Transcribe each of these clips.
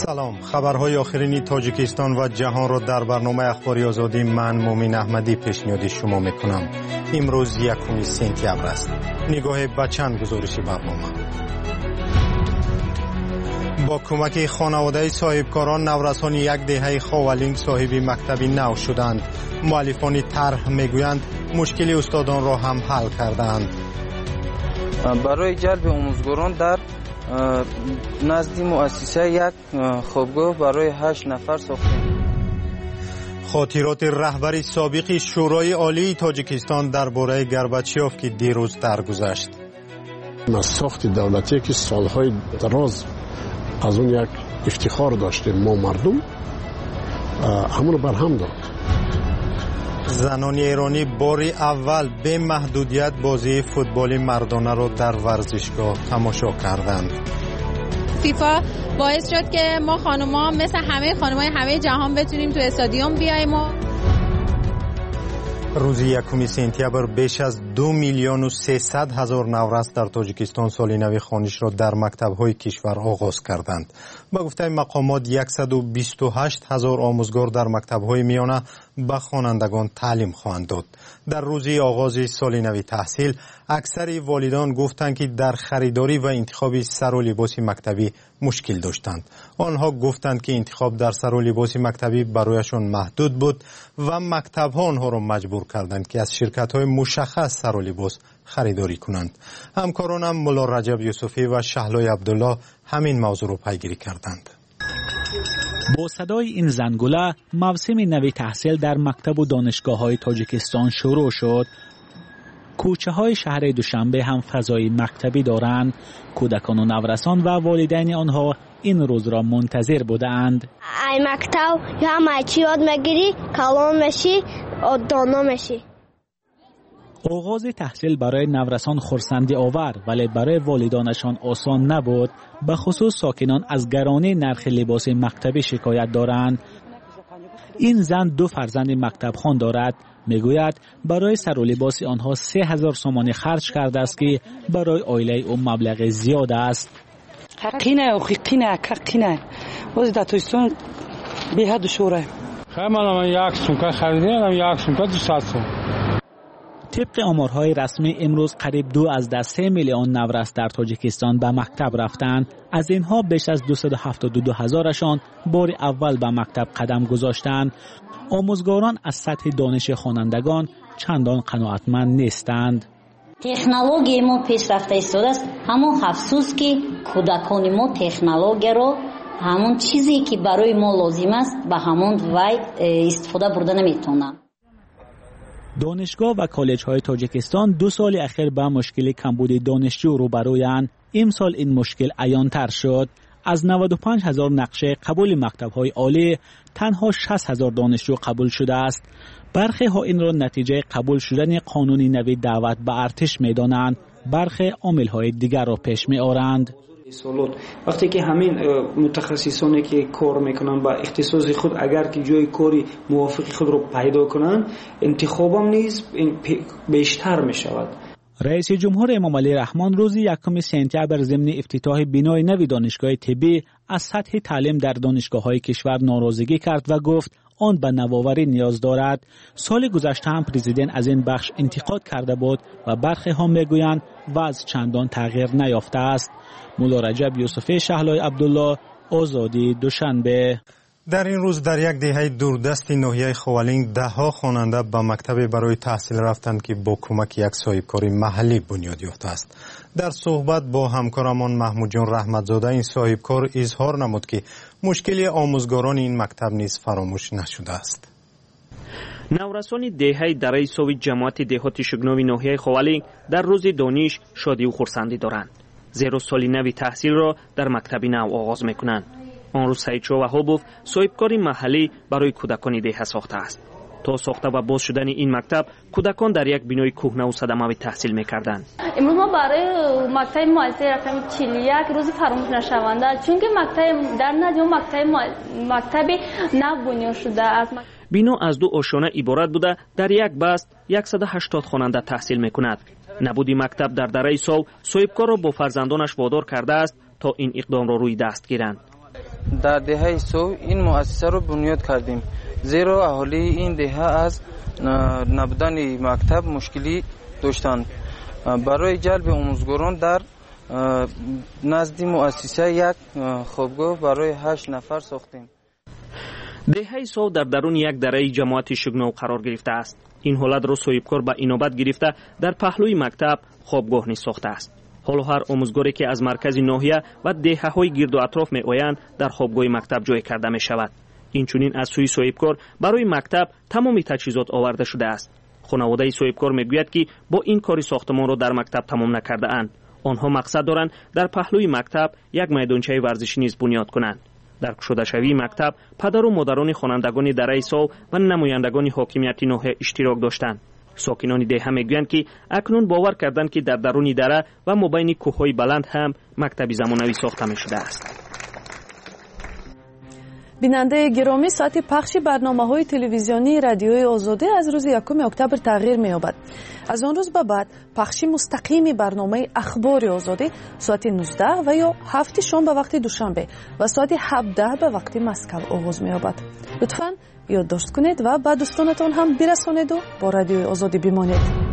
سلام، خبرهای آخرین تاجیکستان و جهان را در برنامه اخباری آزادی من مومن احمدی پیشنهاد شما میکنم. امروز 1 سپتامبر است. نگاه به چند گزارش برنامه. با کمک خانواده صاحبکاران نورسان 1 دهه خاولینگ صاحب مکتبی نو شدند. مؤلفان طرح میگویند مشکل استادان را هم حل کردند. برای جلب آموزگاران در نزد مؤسسه 1 خوابگاه برای 8 نفر ساختیم. خاطرات رهبر سابق شورای عالی تاجیکستان درباره گرباچیوف که دیروز درگذشت. ساخت دولتی که سالهای دراز از اون یک افتخار داشتیم ما مردم، همون برهم داد. زنان ایرانی بار اول به محدودیت بازی فوتبال مردانه را در ورزشگاه تماشا کردند. فیفا باعث شد که ما خانوما مثل همه خانمای همه جهان بتونیم تو استادیوم بیایم. روز 1 سپتامبر بیش از 2,300,000 نورس در تاجیکستان سال نو خوانش را در مکتب‌های کشور آغاز کردند. با گفته مقامات 128,000 آموزگار در مکتب‌های میانه به خوانندگان تعلیم خواهند داد. در روز آغاز سال نو تحصیل اکثر والدان گفتند که در خریداری و انتخاب سر و لباس مکتبی مشکل داشتند. آنها گفتند که انتخاب در سر و لباس مکتبی برایشان محدود بود و مکتب‌ها آنها را مجبور کردند که از شرکت‌های مشخص سر و لباس خریداری کنند. همکارانم مولا رجب یوسفی و شهلای عبدالله همین موضوع را پیگیری کردند. با صدای این زنگوله موسم نو تحصیل در مکتب و دانشگاه‌های تاجیکستان شروع شد. کوچه‌های شهر دوشنبه هم فضای مکتبی دارند. کودکان و نورسان و والدین آنها این روز را منتظر بودند. ای مکتب یا همه چی یاد میگیری، کلان میشی، دانا میشی. آغاز تحصیل برای نورسان خرسندی آور ولی برای والدانشان آسان نبود. به خصوص ساکنان از گرانی نرخ لباس مکتبی شکایت دارند. این زن 2 فرزند مکتب خوان دارد. میگوید برای سر و لباس آنها 3,000 سومانی خرج کرده است که برای عائله او مبلغ زیاد است. حقینه باز داتویستون به حد شوره. من 1 سومکه خریدم، 1 سومکه 200 سوم. طبق آمارهای رسمی امروز قریب 2 از 3 میلیون نورس در تاجیکستان به مکتب رفتند. از اینها بیش از 272,000شان بار اول به مکتب قدم گذاشتند. آموزگاران از سطح دانش خوانندگان چندان قناعتمند نیستند. تکنولوژی ما پیشرفته ایستاده است. همون افسوس که کودکان ما تکنولوژی رو همون چیزی که برای ما لازم است به همون وای استفاده برده نمیتونن. دانشگاه و کالج‌های تاجیکستان 2 سال اخیر با مشکل کمبود دانشجو روبرویند. امسال این مشکل عیان‌تر شد. از 95,000 نقشه قبول مکتب‌های عالی تنها 60,000 دانشجو قبول شده است. برخی ها این را نتیجه قبول شدن قانون نوی دعوت به ارتش می‌دانند. برخی عامل‌های دیگر را پیش می‌آورند. وقتی که همین متخصصانی که کار میکنن با اختصاص خود اگر که جای کاری موافق خود رو پیدا کنن، انتخابم نیز بیشتر میشود. رئیس جمهور امام علی رحمان روز 1 سپتامبر ضمن افتتاح بنای نو دانشگاه طبی از سطح تعلیم در دانشگاه‌های کشور ناراضگی کرد و گفت آن به نوآوری نیاز دارد. سال گذشته هم پرزیدنت از این بخش انتقاد کرده بود و برخی ها میگویند وضع چندان تغییر نیافته است. مولا رجب یوسفی، شهلای عبدالله، آزادی، دوشنبه. در این روز در 1 دهه دوردست ناحیه خوالینگ 10 خواننده به مکتب برای تحصیل رفتند که با کمک یک صاحبکار محلی بنیاد یافته است. در صحبت با همکارمان محمود جان رحمتزاده این صاحبکار اظهار نمود که مشکل آموزگاران این مکتب نیز فراموش نشده است. نورسان دهه درای سوی جماعت دهات شگناوی ناحیه خوالینگ در روز دانش شادی و خرسندی دارند. زیرا سال نو تحصیل را در مکتب نو آغاز میکنند. آن روز سعید شاه وهابوف صاحبکار محلی برای کودکان دهه ساخته است. تا ساخته و باز شدن این مکتب کودکان در یک بنای کهنه و صدمه‌ای تحصیل می‌کردند. امروز ما برای مکتب مؤسسه رقم 41 روز فراموش نشونده چون که مکتب در نجم مکتب نو بنیان شده است. بنا از 2 آشانه عبارت بوده در یک بست 180 خواننده تحصیل می‌کند. نبودی مکتب در درای سو صاحبکار را با فرزندانش وادار کرده است تا این اقدام را روی دست گیرند. در دهه سو این مؤسسه رو بنیاد کردیم، زیرا اهالی این دهه از نبودن مکتب مشکلی داشتند. برای جلب آموزگاران در نزد مؤسسه یک خوابگاه برای 8 نفر ساختیم. دهه سو در درون یک دره جماعت شگنو قرار گرفته است. این حالت را صاحبکار به اینابت گرفته در پهلوی مکتب خوابگاه نیز ساخته است. حالا هر آموزگاری که از مرکز ناحیه و دهه‌های گرد و اطراف می‌آیند در خوابگاه مکتب جای کرده می‌شود. اینچنین از سوی صاحبکار برای مکتب تمامی تجهیزات آورده شده است. خانواده صاحبکار میگوید که با این کاری ساختمان را در مکتب تمام نکرده اند. آنها مقصد دارند در پهلوی مکتب یک میدانچه ورزشی نیز بنیاد کنند. در گشوده‌شوی مکتب پدر و مادران خوانندگان دره سو و نمایندگان حاکمیت ناحیه اشتراک داشتند. ساکنان دهه میگویند که اکنون باور کردند که در درون دره و مابین کوههای بلند هم مکتبی زمانوی ساخته می شده است. بیننده گرامی، ساعت پخش برنامه‌های تلویزیونی رادیوی آزادی از روز 1 اکتبر تغییر می‌یابد. از آن روز به بعد پخش مستقیم برنامه اخبار آزادی ساعت 19 و یا 7 شام به وقت دوشنبه و ساعت 17 به وقت مسکو آغاز می‌یابد. لطفاً یادداشت کنید و به دوستانتان هم برسانید و با رادیوی آزادی بمانید.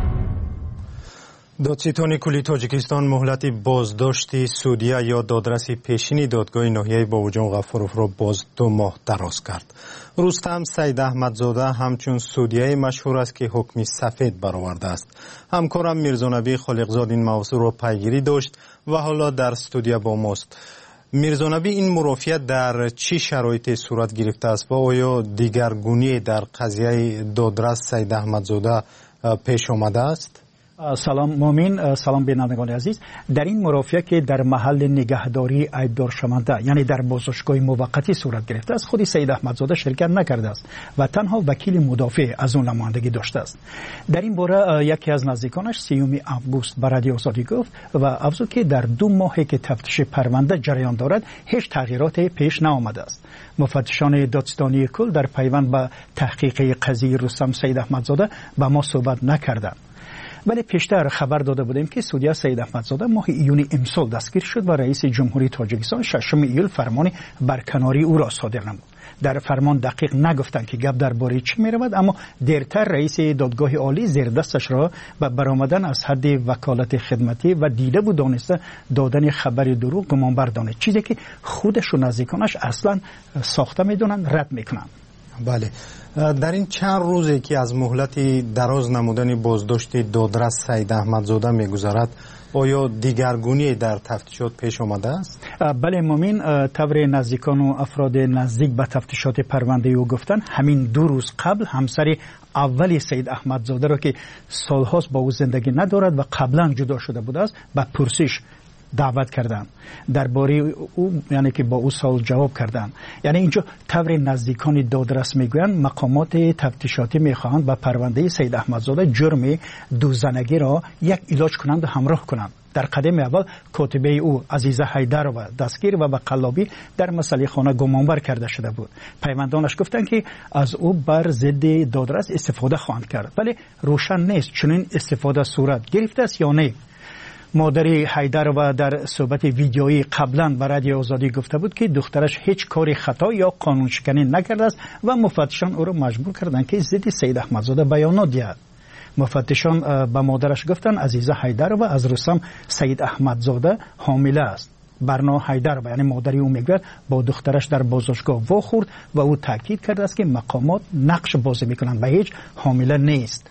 دادستان کلی تاجیکستان مهلت بازداشت سودیه یا دادرسی پیشین دادگاه ناحیه باوجان غفاروف را باز 2 ماه دراز کرد. رستم سید احمدزاده همچون سودیه مشهور است که حکم سفید برآورده است. همکارم میرزانبی خالقزاد این موضوع را پیگیری داشت و حالا در استودیو با ماست. میرزانبی، این مرافعت در چه شرایطی صورت گرفته است و آیا دیگرگونی در قضیه دادرس سید احمدزاده پیش آمده است؟ سلام مومن، سلام بینندگان عزیز. در این مرافعه که در محل نگهداری عیبدار شونده یعنی در بازداشتگاه موقتی صورت گرفته است، خود سید احمدزاده شرکت نکرده است و تنها وکیل مدافع از اون نمایندگی داشته است. در این باره یکی از نزدیکانش 3 اوگوست به رادیو آزادی گفت و افزود که در 2 ماهی که تفتیش پرونده جریان دارد هیچ تغییراتی پیش نیامده است. مفتشان دادستانی کل در پیوند به تحقیق قضیه رستم سید احمدزاده با ما صحبت نکردند. ولی پیشتر خبر داده بودیم که سودیه سید احمدزاده ماه ایون امسال دستگیر شد و رئیس جمهوری تاجیکستان 6 ایول فرمان برکناری او را صادر نمود. در فرمان دقیق نگفتند که گپ درباره چی می‌رود، اما دیرتر رئیس دادگاه عالی زیر دستش را به برآمدن از حد وکالت خدمتی و دیده بود دانسته دادن خبر دروغ گمانبر دانست، چیزی که خودش و نزدیکانش اصلا ساخته میدونن رد میکنن. بله، در این چند روزی که از مهلت دراز نمودن بازداشت دادرس سید احمدزاده میگذرد، آیا دیگرگونی در تفتیشات پیش آمده است؟ بله مومن، طور نزدیکان و افراد نزدیک به تفتیشات پرونده او گفتن همین 2 روز قبل همسر اولی سید احمدزاده را که سالهاست با او زندگی ندارد و قبلا جدا شده بوده است به پرسش دعوت کردن درباره او، یعنی که با او سوال جواب کردن. یعنی اینجا طور نزدیکان دادرس میگویند مقامات تفتیشاتی میخواهند به پرونده سید احمدزاده جرم دوزنگی را یک علاج کنند و همراه کنند. در قدم اول کاتبه او عزیزه حیدر را دستگیر و به قلابی در مسئله خانه گمانبر کرده شده بود. پیوندانش گفتند که از او بر ضد دادرس استفاده خواهند کرد، ولی روشن نیست چنین استفاده صورت گرفته است یا نه. مادر حیدر و در صحبت ویدیویی قبلا به رادیو آزادی گفته بود که دخترش هیچ کاری خطا یا قانون شکنی نکرده است و مفتشان او را مجبور کردند که ضد سید احمدزاده بیانات دهد. مفتشان به مادرش گفتند عزیزه حیدر و از رستم سید احمدزاده حامله است. برنا حیدر یعنی مادری او میگوید با دخترش در بازداشتگاه واخورد و او تاکید کرده است که مقامات نقش بازی میکنند و هیچ حامله نیست.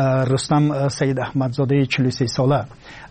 رستم سید احمدزاده 43 ساله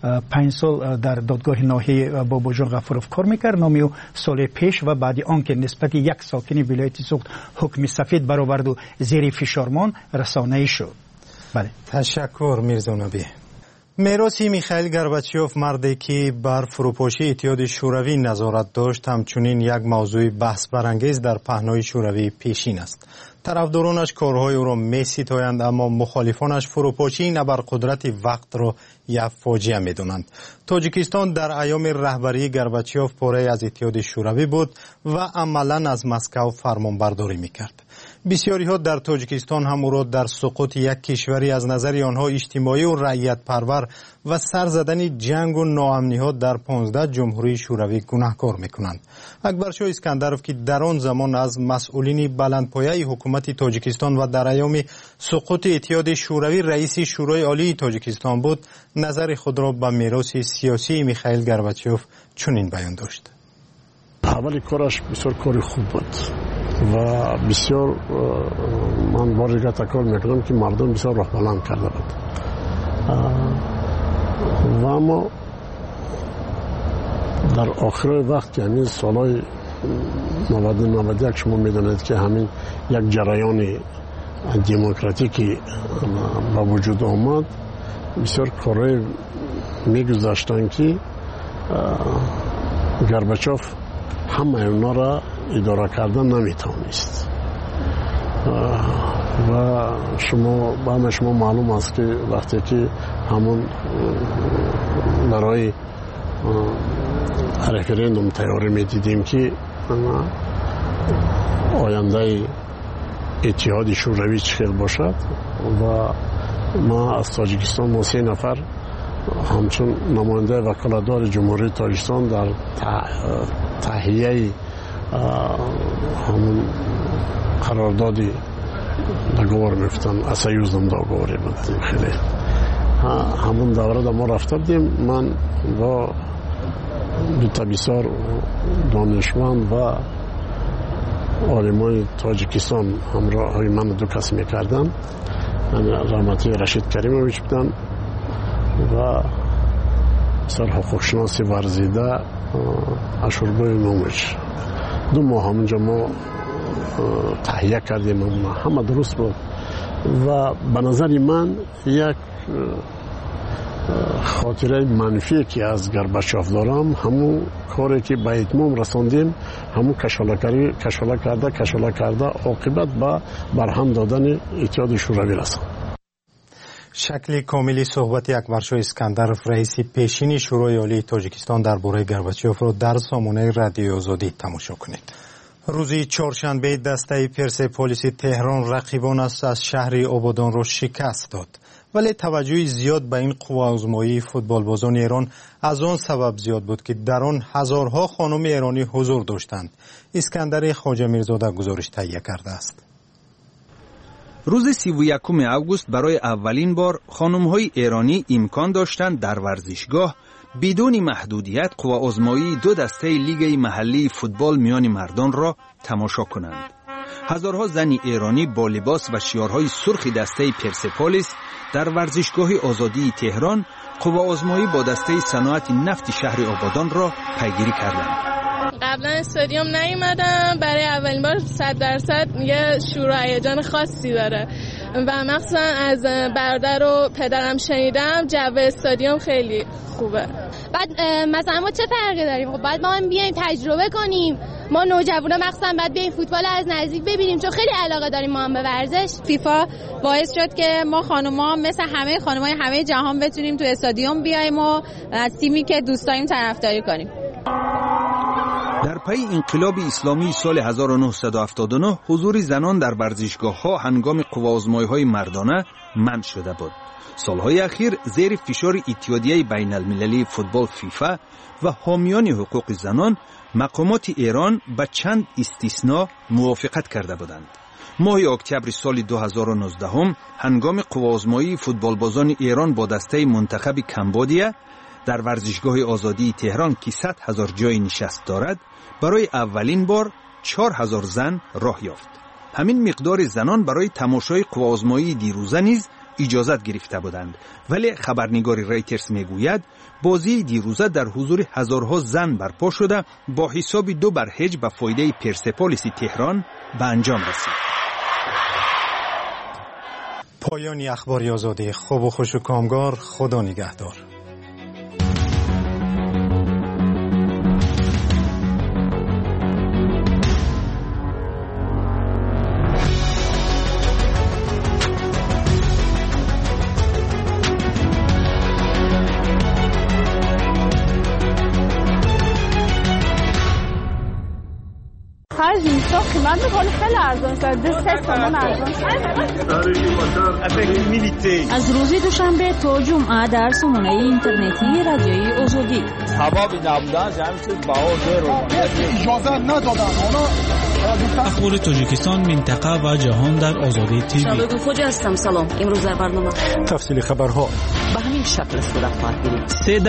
5 سال در دادگاه ناحیه باباجان غفاروف کار میکرد. نام او سال پیش و بعد آنکه نسبت یک ساکن ولایت سوخت حکم سفید برآورد و زیر فشارمان رسانه‌ای شد. بله، تشکر میرزانبی. میراث میخائیل گورباچوف، مردی که بر فروپاشی اتحاد شوروی نظارت داشت، همچنین یک موضوع بحث برانگیز در پهنای شوروی پیشین است. طرفدارانش کارهای او را می‌ستایند، اما مخالفانش فروپاشی ابرقدرت وقت را یک فاجعه می‌دانند. تاجیکستان در ایام رهبری گورباچوف پاره از اتحاد شوروی بود و عملاً از مسکو فرمانبرداری می‌کرد. بسیاری ها در تاجیکستان هم او را در سقوط یک کشوری از نظر آنها اجتماعی و رعیت پرور و سر زدن جنگ و ناامنی ها در 15 جمهوری شوروی گناهکار میکنند. اکبرشاه اسکندرов که در آن زمان از مسئولین بلندپایه حکومت تاجیکستان و در ایام سقوط اتحاد شوروی رئیس شورای عالی تاجیکستان بود، نظر خود را به میراث سیاسی میخائیل گورباچوف چنین بیان داشت. اولی کارش بسیار کار خوب بود و بسیار من بار دیگه تکرار میکنم که مردم بسیار راه بلند کرده بود و اما در آخر وقت یعنی سالهای 91 شما میدونید که همین یک جریان دموکراتیکی با وجود آمد، بسیار کارهای میگذاشتن که گورباچوف همه اونا را اداره کردن نمیتونست و شما معلوم است که وقتی که همون برای رفراندوم تیاری میدیدیم که آینده اتحاد شوروی چخیل باشد و ما از تاجیکستان ما 3 نفر همچون نماینده وکالتدار جمهوری تاجیکستان در تهیه همون قراردادی договор میفتن از سیوزم договори بود. خیلی همون دوره ما رفته بودیم. من با دو تبیسار دانشمند و عالمان تاجیکستان همراه های من 2 کس میکردن، رحمتی رشید کریمویچ بودن و سر حقوقشناسی ورزیده اشوربای نومش. 2 ماه همونجا ما تهیه کردیم، همه درست بود و به نظر من یک خاطره منفی که از گورباچوف دارم همون کاری که به اتمام رساندیم، همون کشاله کرده عاقبت به برهم دادن اتحاد شوروی رساند. شکل کاملی صحبت اکبرشاه اسکندرov رئیس پیشین شورای عالی تاجیکستان درباره گورباچوف را در سامانه رادیوی آزادی تماشا کنید. روزی چهارشنبه دسته پرسپولیس تهران رقیبان است از شهر آبادان را شکست داد، ولی توجه زیاد به این قوه‌آزمایی فوتبال بازان ایران از آن سبب زیاد بود که در آن هزارها خانم ایرانی حضور داشتند. اسکندر خواجه میرزاده گزارش تهیه کرده است. روز 31 اوگوست برای اولین بار خانم‌های ایرانی امکان داشتند در ورزشگاه بدون محدودیت قوه‌آزمایی 2 دسته لیگ محلی فوتبال میان مردان را تماشا کنند. هزارها زن ایرانی با لباس و شیارهای سرخ دسته پرسپولیس در ورزشگاه آزادی تهران قوه‌آزمایی با دسته صنعت نفت شهر آبادان را پیگیری کردند. قبلا استادیوم نیومدم، برای اولین بار 100% یه شور و هیجان خاصی داره و مخصوصا از برادر و پدرم شنیدم جو استادیوم خیلی خوبه. بعد مثلا ما چه فرقی داریم؟ خب بعد ما هم بیایم تجربه کنیم، ما نوجوانا مخصوصا بعد بیایم فوتبال از نزدیک ببینیم چون خیلی علاقه داریم ما هم به ورزش. فیفا باعث شد که ما خانوما مثل همه خانمای همه جهان بتونیم تو استادیوم بیایم و از تیمی که دوست داریم طرفداری کنیم. در پی انقلاب اسلامی سال 1979 حضور زنان در ورزشگاه‌ها هنگام قوه‌آزمایی‌های مردانه منع شده بود. سالهای اخیر زیر فشار اتحادیه بین المللی فوتبال فیفا و حامیان حقوق زنان مقامات ایران به چند استثناء موافقت کرده بودند. ماه اکتبر سال 2019 هنگام قوه‌آزمایی فوتبال بازان ایران با دسته منتخب کمبودیا در ورزشگاه آزادی تهران که 100,000 جای نشست دارد برای اولین بار 4,000 زن راه یافت. همین مقدار زنان برای تماشای قوه‌آزمایی دیروزه نیز اجازت گرفته بودند، ولی خبرنگار رایترز میگوید بازی دیروزه در حضور هزارها زن برپا شده با حساب 2-0 به فایده پرسپولیس تهران به انجام رسید. پایان اخبار آزادی. خوب و خوش و کامگار. خدا نگهدار. هر تو قیمت میکنه خیلی ارزان شده 3 تومن ارزان از روز دوشنبه تا جمعه در سامانه اینترنتی رادیوی آزادی سبب نبودن جمعیت باور اجازه ندادن اخبار تاجیکستان، منطقه و جهان در آزادی تیوی. شادو خوجا هستم. سلام. امروز در برنامه تفصیل خبرها به همین شکل صورت خواهد گرفت.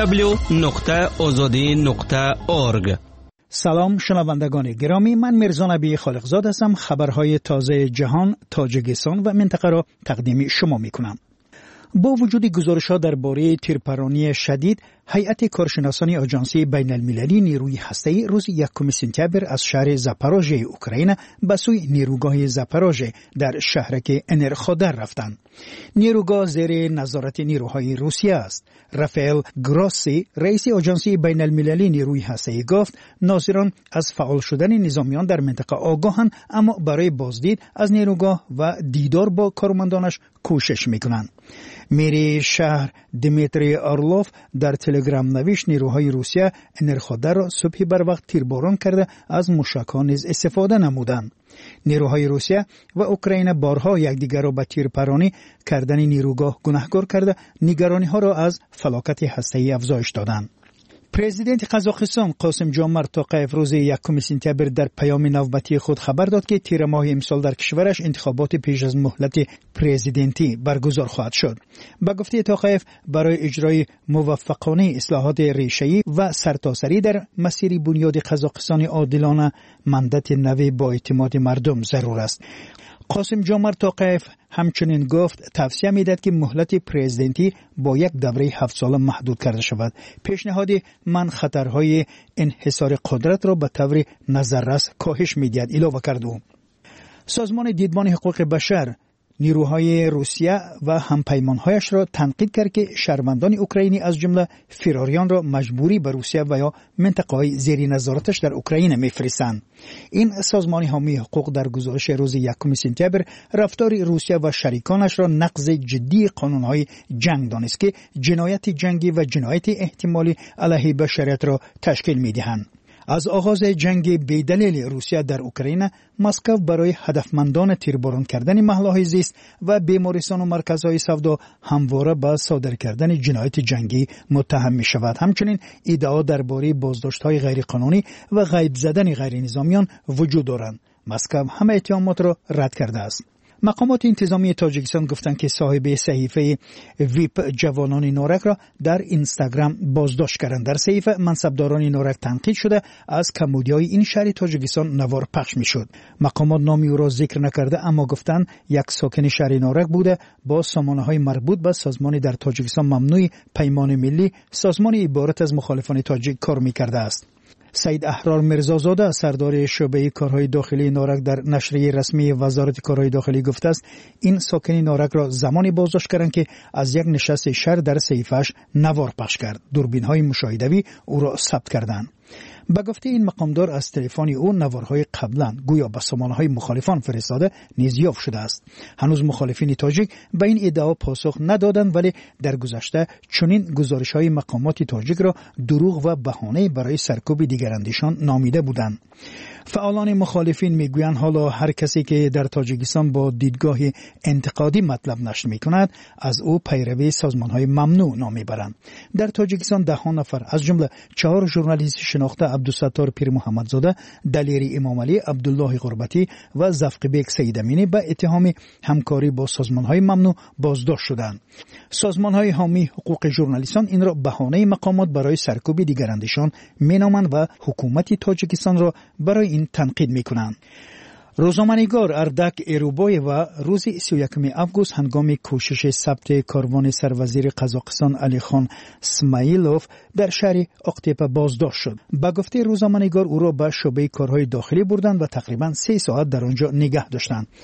www.azadi.org. سلام شنوندگان گرامی، من میرزا نبی خالقزاد هستم. خبرهای تازه جهان، تاجیکستان و منطقه را تقدیم شما میکنم. با وجود گزارش‌ها درباره تیرپرانی شدید، هیئت کارشناسان آژانسی بین المللی نیروی هسته‌ای روز 1 سپتامبر از شهر زاپاروژه اوکراین به سوی نیروگاه زاپاروژه در شهرک انرخودر رفتند. نیروگاه زیر نظارت نیروهای روسیه است. رافائل گراسی، رئیس آژانسی بین المللی نیروی هسته‌ای گفت ناظران از فعال شدن نظامیان در منطقه آگاهند، اما برای بازدید از نیروگاه و دیدار با کارمندانش کوشش میکنند. میری شهر دمیتری آرلوف در تلگرام نوشت نیروهای روسیه انرخودر را صبح بر وقت تیرباران کرده از موشک‌ها نیز استفاده نمودند. نیروهای روسیه و اوکراین بارها یکدیگر را به تیرپرانی کردن نیروگاه گناهکار کرده نگرانی‌ها را از فلاکت هسته‌ای افزایش دادند. پرزیدنت قزاقستان قاسم جومرت توقیف روز 1 سپتامبر در پیام نوبتی خود خبر داد که تیر ماه امسال در کشورش انتخابات پیش از مهلت پرزیدنتی برگزار خواهد شد. با گفته توقیف برای اجرای موفقانه اصلاحات ریشه‌ای و سرتاسری در مسیر بنیاد قزاقستان عادلانه مندت نو با اعتماد مردم ضرور است. قاسم جومرت توقیف همچنین گفت توصیه می‌دهد که مهلت پرزیدنتی با یک دوره 7 ساله محدود کرده شود. پیشنهاد من خطرهای انحصار قدرت را به طور نظررس کاهش می‌دهد اضافه کرد. سازمان دیدبان حقوق بشر نیروهای روسیه و همپیمانهایش را تنقید کرد که شهروندان اوکراینی از جمله فراریان را مجبوری به روسیه و یا منطقه‌های زیر نظارتش در اوکراین می‌فرستند. این سازمان حامی حقوق در گزارش روز 1 سپتامبر رفتار روسیه و شریکانش را نقض جدی قانون‌های جنگ دانست که جنایت جنگی و جنایت احتمالی علیه بشریت را تشکیل می‌دهند. از آغاز جنگ بی‌دلیل روسیه در اوکراین، مسکو برای هدفمندانه تیرباران کردن محل‌های زیست و بیمارستان و مرکزهای سودا همواره با صادر کردن جنایت جنگی متهم می‌شود. همچنین ادعا درباره بازداشت‌های غیرقانونی و غیب زدن غیرنظامیان وجود دارند. مسکو همه اتهامات را رد کرده است. مقامات انتظامی تاجیکستان گفتند که صاحب صحیفه ویپ جوانان نورک را در اینستاگرام بازداشت کردند. در صحیفه منصبداران نورک تنقید شده از کمبودی‌های این شهر تاجیکستان نوار پخش می‌شد. مقامات نامی او را ذکر نکرده، اما گفتند یک ساکن شهر نورک بوده، با سامانه‌های مربوط به سازمان در تاجیکستان ممنوع پیمان ملی، سازمان عبارت از مخالفان تاجیک کار می‌کرده است. سید احرار مرزازاده سردار شعبه کارهای داخلی نورک در نشریه رسمی وزارت کارهای داخلی گفته است این ساکن نورک را زمانی بازداشت کردند که از یک نشست شهر در صحیفه‌اش نوار پخش کرد. دوربین‌های مشاهده‌ای او را ثبت کردند. به گفته این مقامدار از تلفن او نوارهای قبلا گویا به سامانه‌های مخالفان فرستاده نیز یافت شده است. هنوز مخالفین تاجیک به این ادعا پاسخ ندادند، ولی در گذشته چنین گزارش‌های مقامات تاجیک را دروغ و بهانه برای سرکوب دیگراندیشان نامیده بودند. فعالان مخالفین میگویند حالا هر کسی که در تاجیکستان با دیدگاه انتقادی مطلب نشر میکند از او پیروی سازمان‌های ممنوع نام میبرند. در تاجیکستان 10 نفر از جمله 4 ژورنالیست شناخته عبدالستار پیر محمدزاده، دلیری امامعلی، عبدالله قربتی و زفقبیک سیدامینی به اتهام همکاری با سازمان‌های ممنوع بازداشت شدند. سازمان‌های حامی حقوق ژورنالیستان این را بهانه مقامات برای سرکوب دیگراندیشان مینامند و حکومت تاجیکستان را برای این تنقید میکنند. روزنامه‌نگار اردک ایروبای و روز 31 آگوست هنگام کوشش ثبت کاروان سروزیر قزاقستان علی خان اسماعیلوف در شهر اقتیپه بازداشت شد. با گفته روزنامه‌نگار او را به شعبه کارهای داخلی بردند و تقریباً 3 ساعت در آنجا نگه داشتند.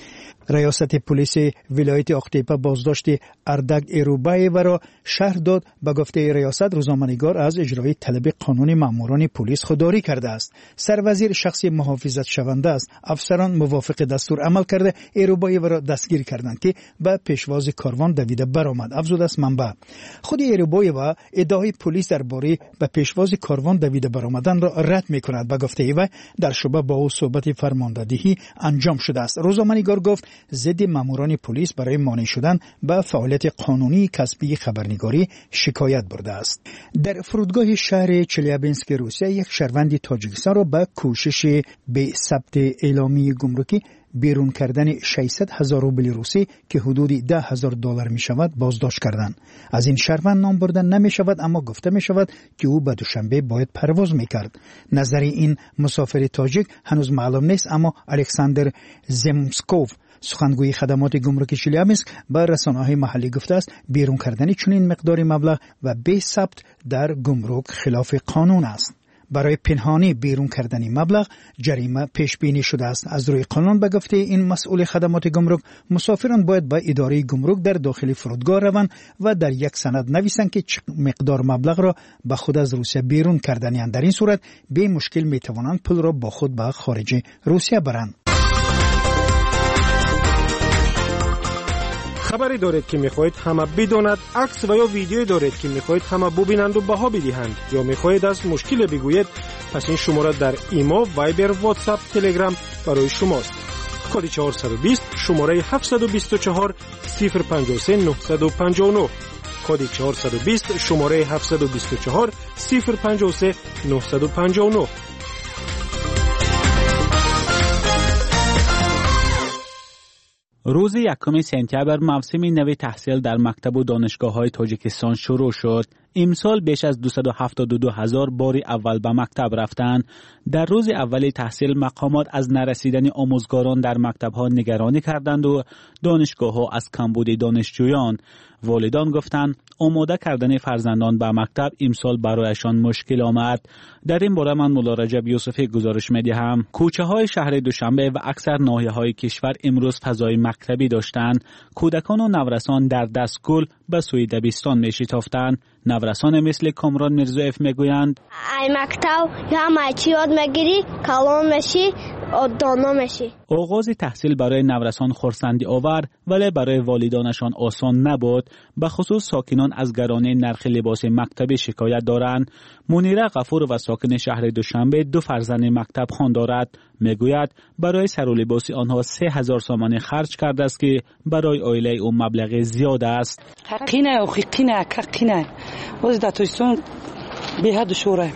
ریاست پلیس ولایت اقتیپه بازداشت اردک ایروبایو را شهر داد. به گفته ریاست روزنامه‌نگار از اجرای طلب قانونی ماموران پلیس خودداری کرده است. سروزیر شخصی محافظت شونده است. افسران موافق دستور عمل کرده ایروبایو را دستگیر کردند که به پیشواز کاروان دویده برآمد. افزوده است منبع. خود ایروبایو ادعای پلیس درباره به پیشواز کاروان دویده برآمدن را رد می‌کند. به گفته او در شبه با او صحبت فرماندهی انجام شده است. روزنامه‌نگار گفت ضد ماموران پلیس برای مانع شدن به فعالیت قانونی کسبی خبرنگاری شکایت برده است. در فرودگاه شهر چلیابینسک روسیه یک شهروند تاجیکستان را به کوشش به ثبت اعلامیه گمرکی بیرون کردن 600,000 روبل روسی که حدود $10,000 می شود بازداشت کردند. از این شهروند نام بردن نمی شود، اما گفته می شود که او به دوشنبه باید پرواز می کرد. نظر این مسافر تاجیک هنوز معلوم نیست، اما الکساندر زمسکوف سخنگوی خدمات گمرکی چلیابینسک به رسانه‌های محلی گفته است بیرون کردن چنین مقداری مبلغ و بی ثبت در گمرک خلاف قانون است. برای پنهانی بیرون کردن مبلغ جریمه پیش بینی شده است. از روی قانون به گفته این مسئول خدمات گمرک مسافران باید به اداره گمرک در داخل فرودگاه روند و در یک سند نویسند که چه مقدار مبلغ را به خود از روسیه بیرون کردند. در این صورت به مشکل می توانند پول را با خود به خارج روسیه برند. خبری دارید که میخواهید همه بداند، عکس و یا ویدیویی دارید که میخواهید همه ببینند و بها بدهند، یا میخواهید از مشکل بگویید، پس این شماره در ایما، وایبر، واتساپ، تلگرام برای شماست. کد 420 شماره 724 053 959. کد 420 شماره 724 053 959. روز 1 سپتامبر موسم نو تحصیل در مکتب و دانشگاه‌های تاجیکستان شروع شد. امسال بیش از 272,000 بار اول به مکتب رفتند. در روز اول تحصیل مقامات از نرسیدن آموزگاران در مکتب‌ها نگرانی کردند و دانشگاه‌ها از کمبود دانشجویان. والدان گفتند آماده کردن فرزندان به مکتب امسال برایشان مشکل آمد. در این باره من مولا رجب یوسفی گزارش می‌دهم. کوچه‌های شهر دوشنبه و اکثر ناحیه‌های کشور امروز فضای مکتبی داشتند. کودکان و نورسان در دستگل به سوی دبستان می‌شتافتند. نورسان مثل کامران میرزویف میگویند ای مکتب همه چی یاد میگیری، کلان میشی، دانا میشی. آغاز تحصیل برای نورسان خرسندی آور ولی برای والدانشان آسان نبود. به خصوص ساکنان از گرانی نرخ لباس مکتبی شکایت دارند. منیره غفور و ساکن شهر دوشنبه 2 فرزند مکتب خوان دارد. میگوید برای سر و لباس آنها 3,000 سامانه خرج کرده است که برای عائله او مبلغ زیاد است. حقینه و حقینه باز داتویستون به حد شوره.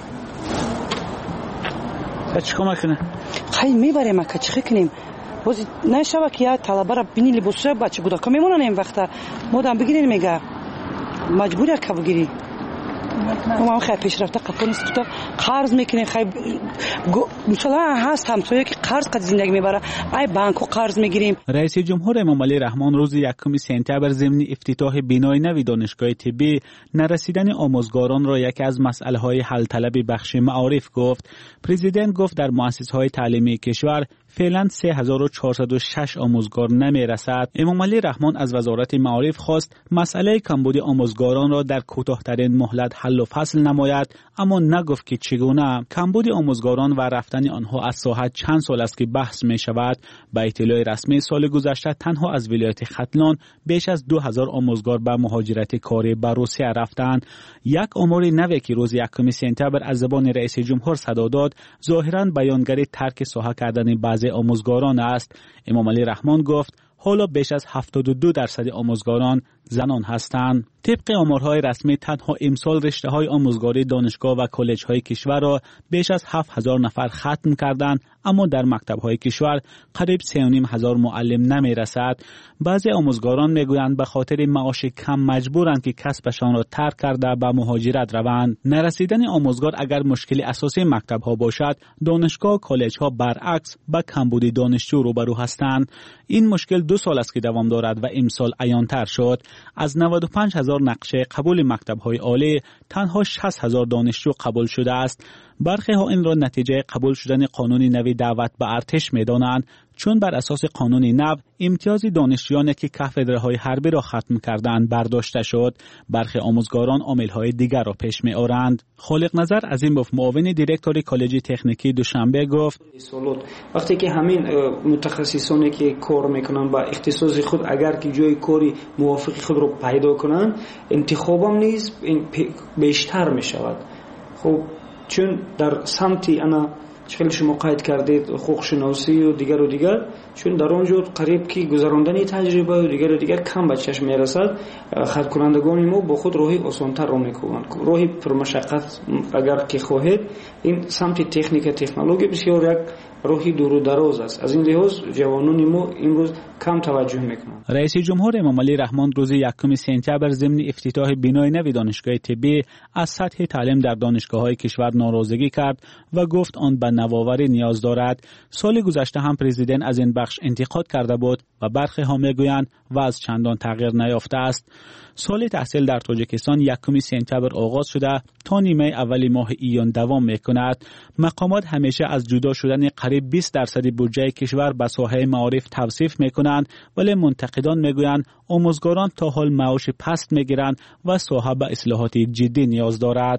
چیکار میکنه؟ خیلی میبریم که چی کنیم؟ باز نشوه که یا طلبه را بینی لباسه بچه کودکا میمونن این وقتا مادام بگیرین میگه مجبوری که بگیری. ما خیلی پیشرفته قطعا نیست تو قرض میکنه. خیلی مثلا هست همسایه که قرض قد زندگی میبره ای بانکو قرض میگیریم. رئیس جمهور امام علی رحمان روز 1 سپتامبر ضمن افتتاح بنای نو دانشگاه طبی نرسیدن آموزگاران را یکی از مسائل‌های حل طلب بخش معارف گفت. پرزیدنت گفت در مؤسسه‌های تعلیمی کشور فعلا 3406 آموزگار نمیرسد. امام علی رحمان از وزارت معارف خواست مسئله کمبود آموزگاران را در کوتاه‌ترین مهلت حل و فصل نماید، اما نگفت که چگونه. کمبود آموزگاران و رفتن آنها از ساحت چند سال است که بحث می شود. به اطلاع رسمی سال گذشته تنها از ولایت ختلان بیش از 2000 آموزگار به مهاجرت کاری به روسیه رفتند. یک آمار نوی که روز 1 سپتامبر از زبان رئیس جمهور صدا داد ظاهراً بیانگر ترک ساحه کردن بعضی آموزگاران است. امام علی رحمان گفت حالا بیش از 72% آموزگاران زنان هستند. طبق آمارهای رسمی تنها امسال رشته‌های آموزگاری دانشگاه و کالج‌های کشور را بیش از 7000 نفر ختم کردند، اما در مکتب‌های کشور قریب 3500 معلم نمی‌رسد. بعضی آموزگاران می‌گویند به خاطر معاش کم مجبورند که کسبشان را ترک کرده به مهاجرت روند. نرسیدن آموزگار اگر مشکل اساسی مکتب‌ها باشد، دانشگاه و کالج‌ها برعکس با کمبود دانشجو روبرو هستند. این مشکل 2 سال است که دوام دارد و امسال عیان‌تر شد. از 95000 نقشه قبول مکتب‌های عالی تنها 60000 دانشجو قبول شده است. برخی ها این را نتیجه قبول شدن قانون نوی دعوت به ارتش می‌دانند. چون بر اساس قانون نو امتیاز دانشجویانی که کاتدرهای حربی را ختم کردند برداشته شد، برخی آموزگاران عامل‌های دیگر را پیش می‌آورند. خالق نظر عظیموف معاون دیرکتور کالج تکنیکی دوشنبه گفت وقتی که همین متخصصانی که کار میکنن با اختصاص خود اگر که جای کاری موافق خود رو پیدا کنن، انتخابم نیز بیشتر میشود. خب چون در سمتی انا چخیل شما قید کردید حقوق شناسی و دیگر چون در اونجا قریب که گذراندن تجربه و دیگر کم به چشم میرسد، خرد کنندگان ما با خود راهی آسانتر را میکنند. راهی پرمشقت اگر که خواهید، این سمت تکنیک تکنولوژی بسیار یک راهی دور و دراز است. از این لحاظ جوانان ما امروز کم توجه میکنند. رئیس جمهور امام علی رحمان روز 1 سپتامبر ضمن افتتاح بنای نو دانشگاه طبی از سطح تعلیم در دانشگاه‌های کشور ناراضگی کرد و گفت آن به نوآوری نیاز دارد. سال گذشته هم پرزیدنت از این بخش انتقاد کرده بود و برخی ها میگویند وضع چندان تغییر نیافته است. سال تحصیل در تاجیکستان 1 سپتامبر آغاز شده تا نیمه اول ماه ایان دوام میکند. مقامات همیشه از جدا شدن قریب 20% بودجه کشور به ساحه معارف توصیف میکنند، ولی منتقدان میگویند آموزگاران تا حال معاش پست میگیرند و ساحه به اصلاحات جدی نیاز دارد.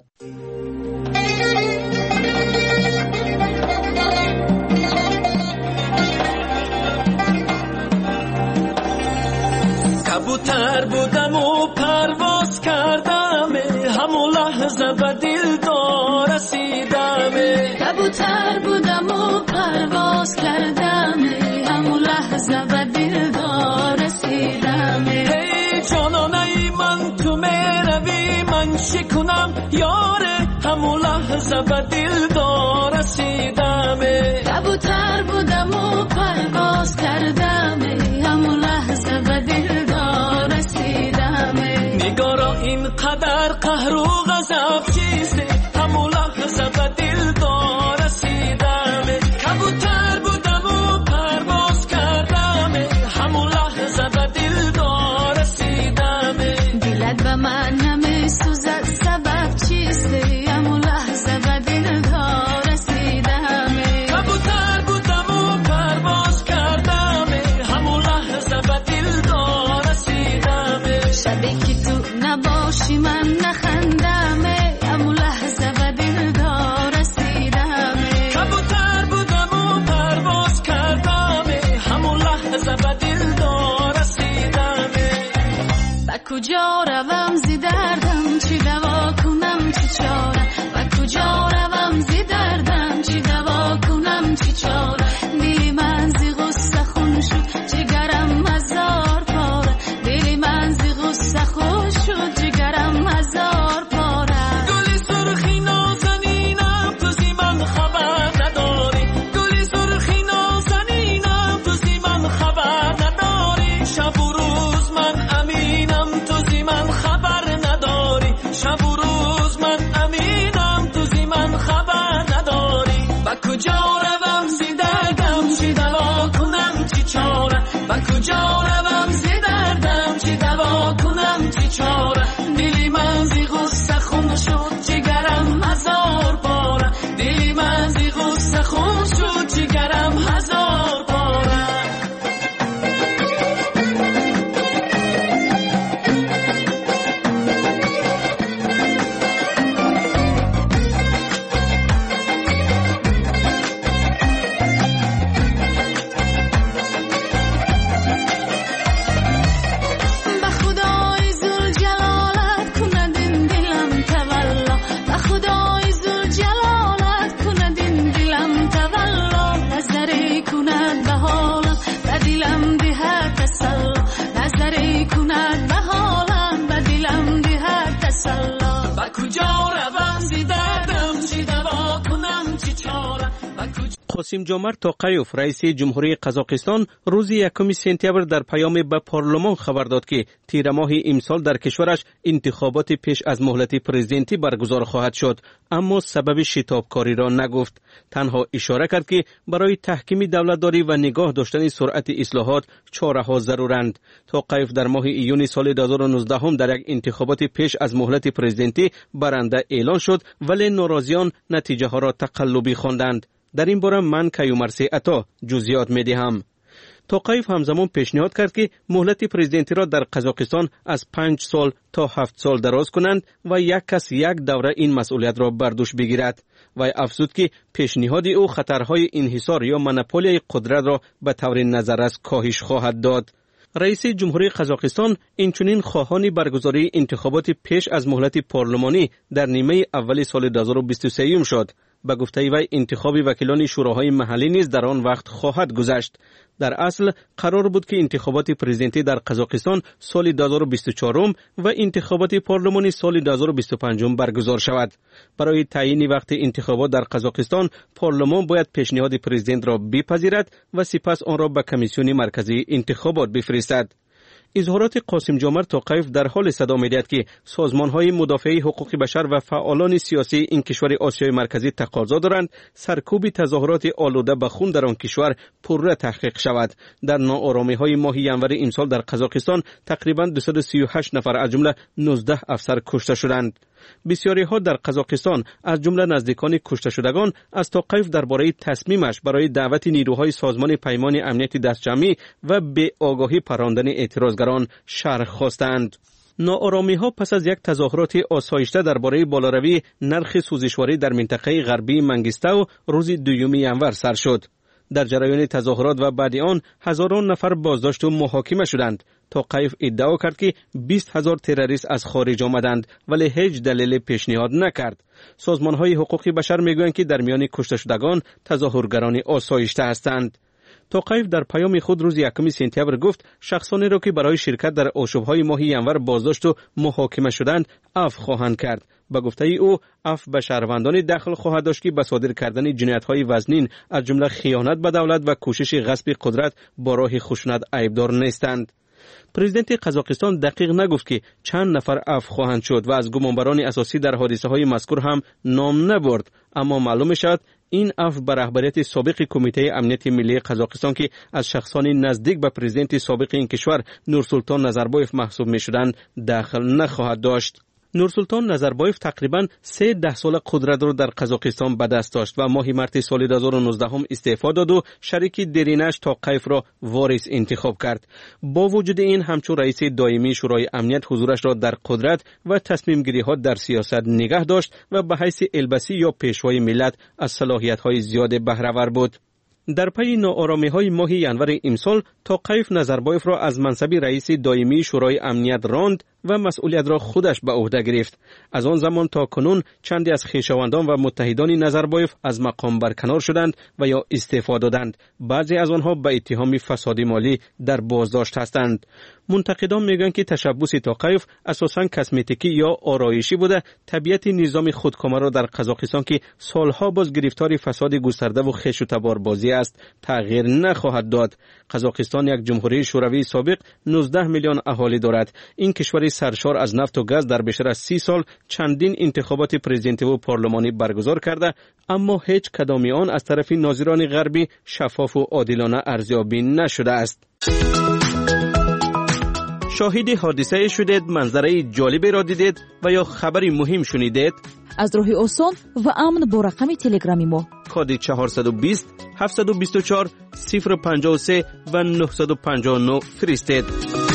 کبوتر بودم و پرواز کردم، همون لحظه به دلدار رسیدم. کبوتر بودم و پرواز کردم، همون لحظه به دلدار رسیدم. ای جانانه من تو میروی من شکنم یاره، همون لحظه به دلدار رسیدم. کبوتر بودم و پرواز کردم، همون لحظه به دلدار رسیدم. نگارا اینقدر قهر و غضب چیسته، همون لحظه به دلدار رسیدم. کبوتر بودم و پرواز کردم، همون لحظه به دلدار رسیدم. دلت به من نمیسوزد سبب چیسته، همون لحظه به دلدار رسیدم. کبوتر بودم و پرواز کردم، همون لحظه به دلدار رسیدم. شبی که تو نباشی من نخندم، همون لحظه به دلدار رسیدم. کبوتر بودم و پرواز کردم، همون لحظه به دلدار رسیدم. با کجا روم زی دردم، چی دوا کنم چی چاره. با کجا روم زی دردم، چی دوا کنم چی چاره. دلی من زی غصه خون شد جگرم هزار پاره. دلی من زی غصه خون شد جگرم هزار پاره. گلی سرخی نازنینم تو زی من خبر نداری. گلی سرخی نازنینم تو زی من خبر نداری. شب و روز من امینم تو زی من خبر نداری. شب و روز من امینم تو زی من خبر نداری. با کجا روم زی دردم، چی دوا کنم چی چاره. با کجا روم زی دردم، چی دوا کنم چی چاره. دلی من زی غصه خون شد جگرم هزار پاره. دلی من زی غصه خون شد جگرم هزار پاره. به خدای ذوالجلالت کند این دلم تولا. به خدای ذوالجلالت کند این دلم تولا. نظری کند به حالم به دلم ده تسلا. نظری کند به حالم به دلم ده تسلا. با کجا روم زی دردم، چی دوا کنم چی چاره. قاسم جامر توقیوف رئیس جمهوری قزاقستان روز 1 سپتامبر در پیام به پارلمان خبر داد که تیر ماه امسال در کشورش انتخابات پیش از مهلت پرزیدنتی برگزار خواهد شد، اما سبب شتابکاری را نگفت. تنها اشاره کرد که برای تحکیم دولتداری و نگاه داشتن سرعت اصلاحات چاره‌ها ضرورند. توقیوف در ماه ایون سال 2019 هم در یک انتخابات پیش از مهلت پرزیدنتی برنده اعلان شد، ولی ناراضیان نتیجه ها را تقلبی خواندند. در این باره من کیومرثی عطا جزئیات می‌دهم. توقیف همزمان پیشنهاد کرد که مهلت پرزیدنتی را در قزاقستان از 5 سال تا 7 سال دراز کنند و یک کس یک دوره این مسئولیت را بر دوش بگیرد و افزود که پیشنهاد او خطرهای انحصار یا مونوپولی قدرت را به طور نظررس کاهش خواهد داد. رئیس جمهوری قزاقستان اینچنین خواهان برگزاری انتخابات پیش از مهلت پارلمانی در نیمه اول سال 2023 شد. به گفته وی انتخاب وکیلان شوراهای محلی نیز در آن وقت خواهد گذشت. در اصل قرار بود که انتخابات پرزیدنتی در قزاقستان سال 2024 و انتخابات پارلمانی سال 2025 برگزار شود. برای تعیین وقت انتخابات در قزاقستان پارلمان باید پیشنهاد پرزیدنت را بپذیرد و سپس آن را به کمیسیون مرکزی انتخابات بفرستد. اظهارات قاسم جامر توقیف در حال صدا می‌دهد که سازمان‌های مدافع حقوق بشر و فعالان سیاسی این کشور آسیای مرکزی تقاضا دارند سرکوب تظاهرات آلوده به خون در آن کشور پرره تحقیق شود. در ناآرامی‌های ماه ینور امسال در قزاقستان تقریباً 238 نفر از جمله 19 افسر کشته شدند. بسیاری ها در قزاقستان از جمله نزدیکان کشته شدگان از توقیف درباره تصمیمش برای دعوت نیروهای سازمان پیمان امنیت دستجمعی و به آگاهی پراندن اعتراضگران شرح خواستند. ناآرامی ها پس از یک تظاهرات آسایشته درباره بالاروی نرخ سوزشواری در منطقه غربی منگیستاو روز 2 ینور سر شد. در جریان تظاهرات و بعد آن هزاران نفر بازداشت و محاکمه شدند. توقیف ادعا کرد که 20,000 تروریست از خارج آمدند ولی هیچ دلیل پیشنهاد نکرد. سازمان‌های حقوق بشر میگویند که در میان کشته شدگان تظاهرگران آسایشته هستند. توقیف در پیام خود روز 1 سپتامبر گفت شخصانی را که برای شرکت در آشوب‌های ماه ینور بازداشت و محاکمه شدند عفو خواهند کرد. به گفته او عفو به شهروندان دخل خواهد داشت که به صادر کردن جنایت‌های وزنین از جمله خیانت به دولت و کوشش غصب قدرت با راه خشونت عیبدار نیستند. پرزیدنت قزاقستان دقیق نگفت که چند نفر عفو خواهند شد و از گمانبران اساسی در حادثه‌های مذکور هم نام نبرد، اما معلوم شد این عفو به رهبریت سابق کمیته امنیت ملی قزاقستان که از شخصان نزدیک به پرزیدنت سابق این کشور نورسلطان نظربایف محسوب می‌شدند دخل نخواهد داشت. نورسلطان نظربایف تقریباً 13 سال قدرت را در قزاقستان به دست داشت و ماه مارس سال 2019 استعفا داد و شریک درینش توقیف را وارث انتخاب کرد. با وجود این همچون رئیس دائمی شورای امنیت حضورش را در قدرت و تصمیم گیری ها در سیاست نگه داشت و به حیث البسی یا پیشوای ملت از صلاحیت های زیاد بهره‌ور بود. در پی ناآرامی‌های ماه ینور امسال توقیف نظربایف را از منصب رئیس دائمی شورای امنیت راند و مسئولیت را خودش به عهده گرفت. از آن زمان تا کنون چندی از خویشاوندان و متحدان نظربایف از مقام برکنار شدند و یا استعفا دادند. بعضی از آنها به اتهام فساد مالی در بازداشت هستند. منتقدان میگویند که تشبث توقیف اساساً کسمتیکی یا آرایشی بوده. طبیعت نظام خودکامه را در قزاقستان که سالها باز گرفتار فساد گسترده و خش و تباربازی است تغییر نخواهد داد. قزاقستان یک جمهوری شوروی سابق 19 میلیون اهالی دارد. این کشور سرشار از نفت و گاز در بیشتر از 30 سال چندین انتخابات پرزیدنتی و پارلمانی برگزار کرده، اما هیچ کدام آن از طرف ناظران غربی شفاف و عادلانه ارزیابی نشده است. شاهد حادثه شدید، منظره جالبی را دیدید و یا خبری مهم شنیدید؟ از راه آسان و امن با رقم تلگرامی ما کد 420 724 053 و 959 فرستید.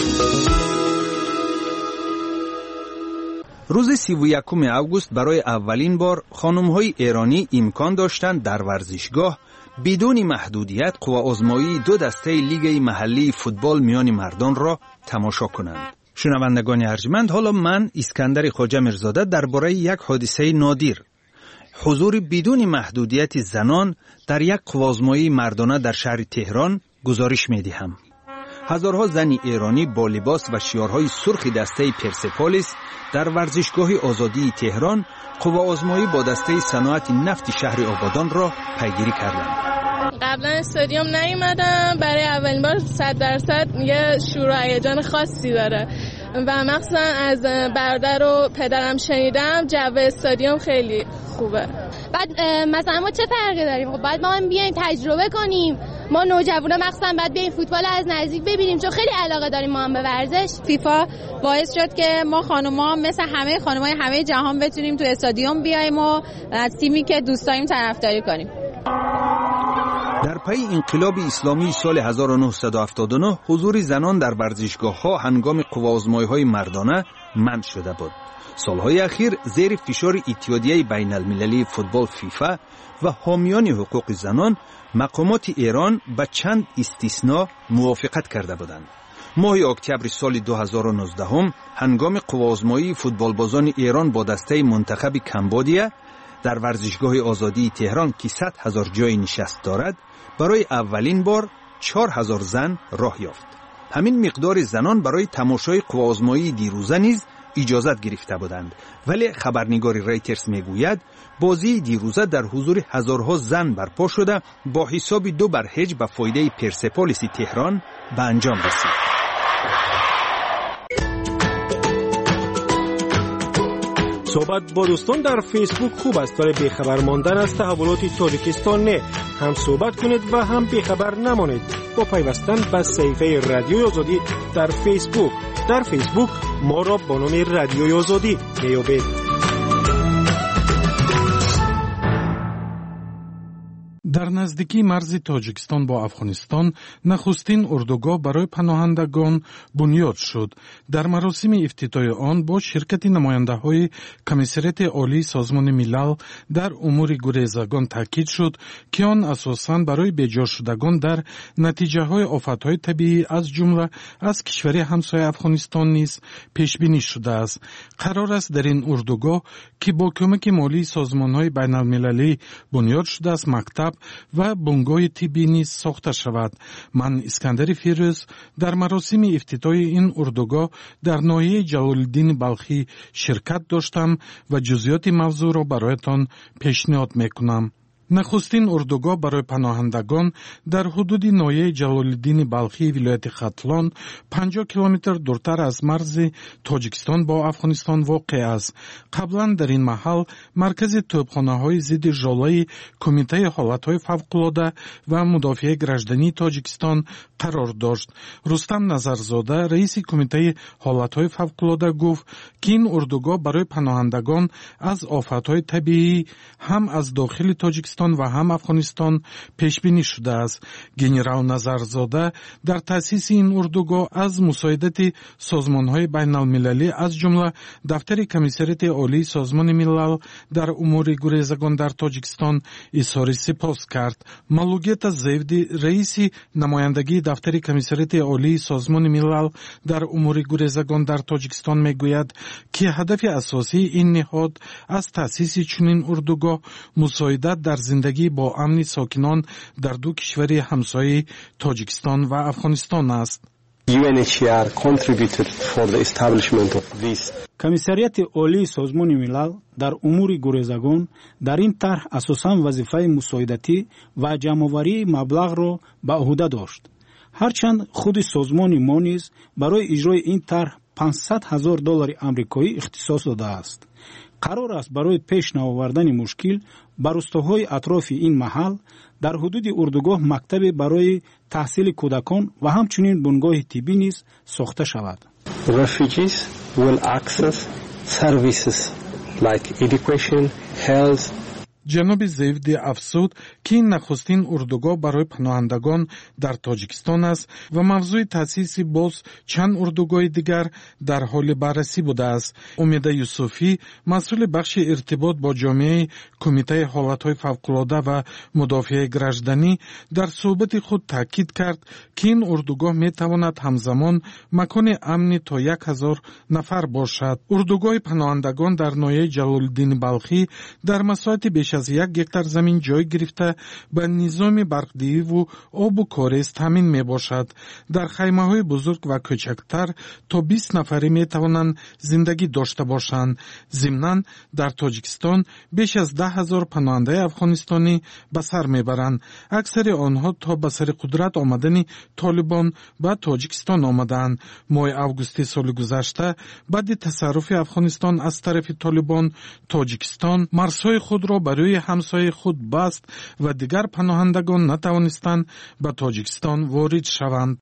روز 31 اوگوست برای اولین بار خانم‌های ایرانی امکان داشتند در ورزشگاه بدون محدودیت قوه‌آزمایی 2 دسته لیگ محلی فوتبال میان مردان را تماشا کنند. شنوندگان ارجمند، حالا من اسکندر خواجه میرزاده درباره یک حادثه نادر، حضور بدون محدودیت زنان در یک قوه‌آزمایی مردانه در شهر تهران گزارش می‌دهم. هزارها زن ایرانی با لباس و شیارهای سرخ دسته پرسپولیس در ورزشگاه آزادی تهران قوه‌آزمایی با دسته صنعت نفت شهر آبادان را پیگیری کردند. قبلا استادیوم نیومدم، برای اولین بار 100% یه شور و هیجان خاصی داره و مخصوصا از برادر و پدرم شنیدم جو استادیوم خیلی خوبه. بعد مثلا ما چه فرقی داریم؟ خب بعد ما هم بیایم تجربه کنیم. ما نوجوانا مخصوصا بعد بیایم فوتبال از نزدیک ببینیم چون خیلی علاقه داریم ما هم به ورزش. فیفا باعث شد که ما خانوما مثل همه خانمای همه جهان بتونیم تو استادیوم بیایم و از تیمی که دوست داریم طرفداری کنیم. در پی انقلاب اسلامی سال 1979 حضور زنان در ورزشگاه‌ها هنگام قواآزمایی‌های مردانه منع شده بود. سالهای اخیر زیر فشار اتحادیه بین المللی فوتبال فیفا و حامیان حقوق زنان مقامات ایران به چند استثناء موافقت کرده بودند. ماه اکتبر سال 2019 هنگام قواآزمایی فوتبالبازان ایران با دسته منتخب کمبودیا در ورزشگاه آزادی تهران که 100,000 جای نشست دارد برای اولین بار 4,000 زن راه یافت. همین مقدار زنان برای تماشای قواآزمایی دیروزه نیز اجازت گرفته بودند، ولی خبرنگار رایترز میگوید بازی دیروزه در حضور هزارها زن برپا شده با حساب 2-0 به فایده پرسپولیس تهران به انجام رسید. صحبت با دوستان در فیسبوک خوب است، ولی بیخبر ماندن از تحولات تاجیکستان نه. هم صحبت کنید و هم بیخبر نمانید با پیوستن به صفحه رادیوی آزادی در فیسبوک. در فیسبوک ما را با نام رادیوی آزادی میابید. در نزدیکی مرز تاجیکستان با افغانستان نخستین اردوگاه برای پناهندگان بنیاد شد. در مراسم افتتاح آن با شرکت نماینده‌های کمیسریت عالی سازمان ملل در امور گریزگان تاکید شد که آن اساساً برای بجا شدگان در نتیجه‌های آفت‌های طبیعی از جمله از کشور همسایه افغانستان نیز پیش بینی شده است. قرار است در این اردوگاه که با کمک مالی سازمان‌های بین‌المللی بنیاد شده است مکتب و بنگاه طبی نیز ساخته شود. من اسکندر فیروز در مراسم افتتاح این اردوگاه در ناحیه جلال‌الدین بلخی شرکت داشتم و جزئیات موضوع را برایتان پیشنهاد میکنم. نخستین اردوگاه برای پناهندگان در حدود ناحیه جلال‌الدین بلخی ولایت ختلان 50 کیلومتر دورتر از مرز تاجیکستان با افغانستان واقع است. قبلا در این محل مرکز توپخانه‌های ضد ژاله کمیته حالت‌های فوق‌العاده و مدافع گраждани تاجیکستان قرار داشت. رستم نظرزاده رئیس کمیته حالت‌های فوق‌العاده گفت که این اردوگاه برای پناهندگان از آفت‌های طبیعی هم از داخل تاجیکستان و هم افغانستان پیش بینی شده است. گنرال نظرزاده در تأسیس این اردوگاه از مساعدت سازمان‌های بین‌المللی از جمله دفتر کمیسریت عالی سازمان ملل در امور گریزگان در تاجیکستان اظهار سپاس کرد. مالوگیت زیودی رئیس نمایندگی دفتر کمیسریت عالی سازمان ملل در امور گریزگان در تاجیکستان میگوید که هدف اساسی این نهاد از تأسیس چنین اردوگاه مساعدت در زندگی با امن ساکنان در دو کشور همسایه تاجیکستان و افغانستان است. UNHCR contributed for the establishment of this. کمیسریت عالی سازمان ملل در امور گریزگان در این طرح اساساً وظیفه مساعدتی و جمع‌آوری مبلغ را به عهده داشت. هرچند خود سازمان ما نیز برای اجرای این طرح $500,000 آمریکایی اختصاص داده است. قرار است برای پیش آوردن مشکل بر روستاهای اطراف این محل در حدود اردوگاه مکتب برای تحصیل کودکان و همچنین بنگاه طبی نیز ساخته شود. Refugees will access services like education, health. جناب زیودی افزود که این نخستین اردوگاه برای پناهندگان در تاجیکستان است و موضوع تأسیس باز چند اردوگاه دیگر در حال بررسی بوده است. امید یوسفی مسئول بخش ارتباط با جامعه کمیته حالت‌های فوق‌العاده و مدافع گраждани در صحبت خود تاکید کرد که این اردوگاه می‌تواند همزمان مکان امنی تا 1,000 نفر باشد. اردوگاه پناهندگان در ناحیه جلال‌الدین بلخی در مساحت بیش از 1 هکتار زمین جای گرفته به نظام برقدهی و آب و کاریز تامین می باشد. در خیمه های بزرگ و کوچکتر تا 20 نفری می توانند زندگی داشته باشند. ضمناً در تاجیکستان بیش از 10,000 پناهنده افغانستانی به سر می برند. اکثر آنها تا به سر قدرت آمدن طالبان به تاجیکستان آمدند. ماه اوگوست سال گذشته بعد تصرف افغانستان از طرف طالبان تاجیکستان مرزهای خود را برای همسایه خود بست و دیگر پناهندگان نتوانستند به تاجیکستان وارد شوند.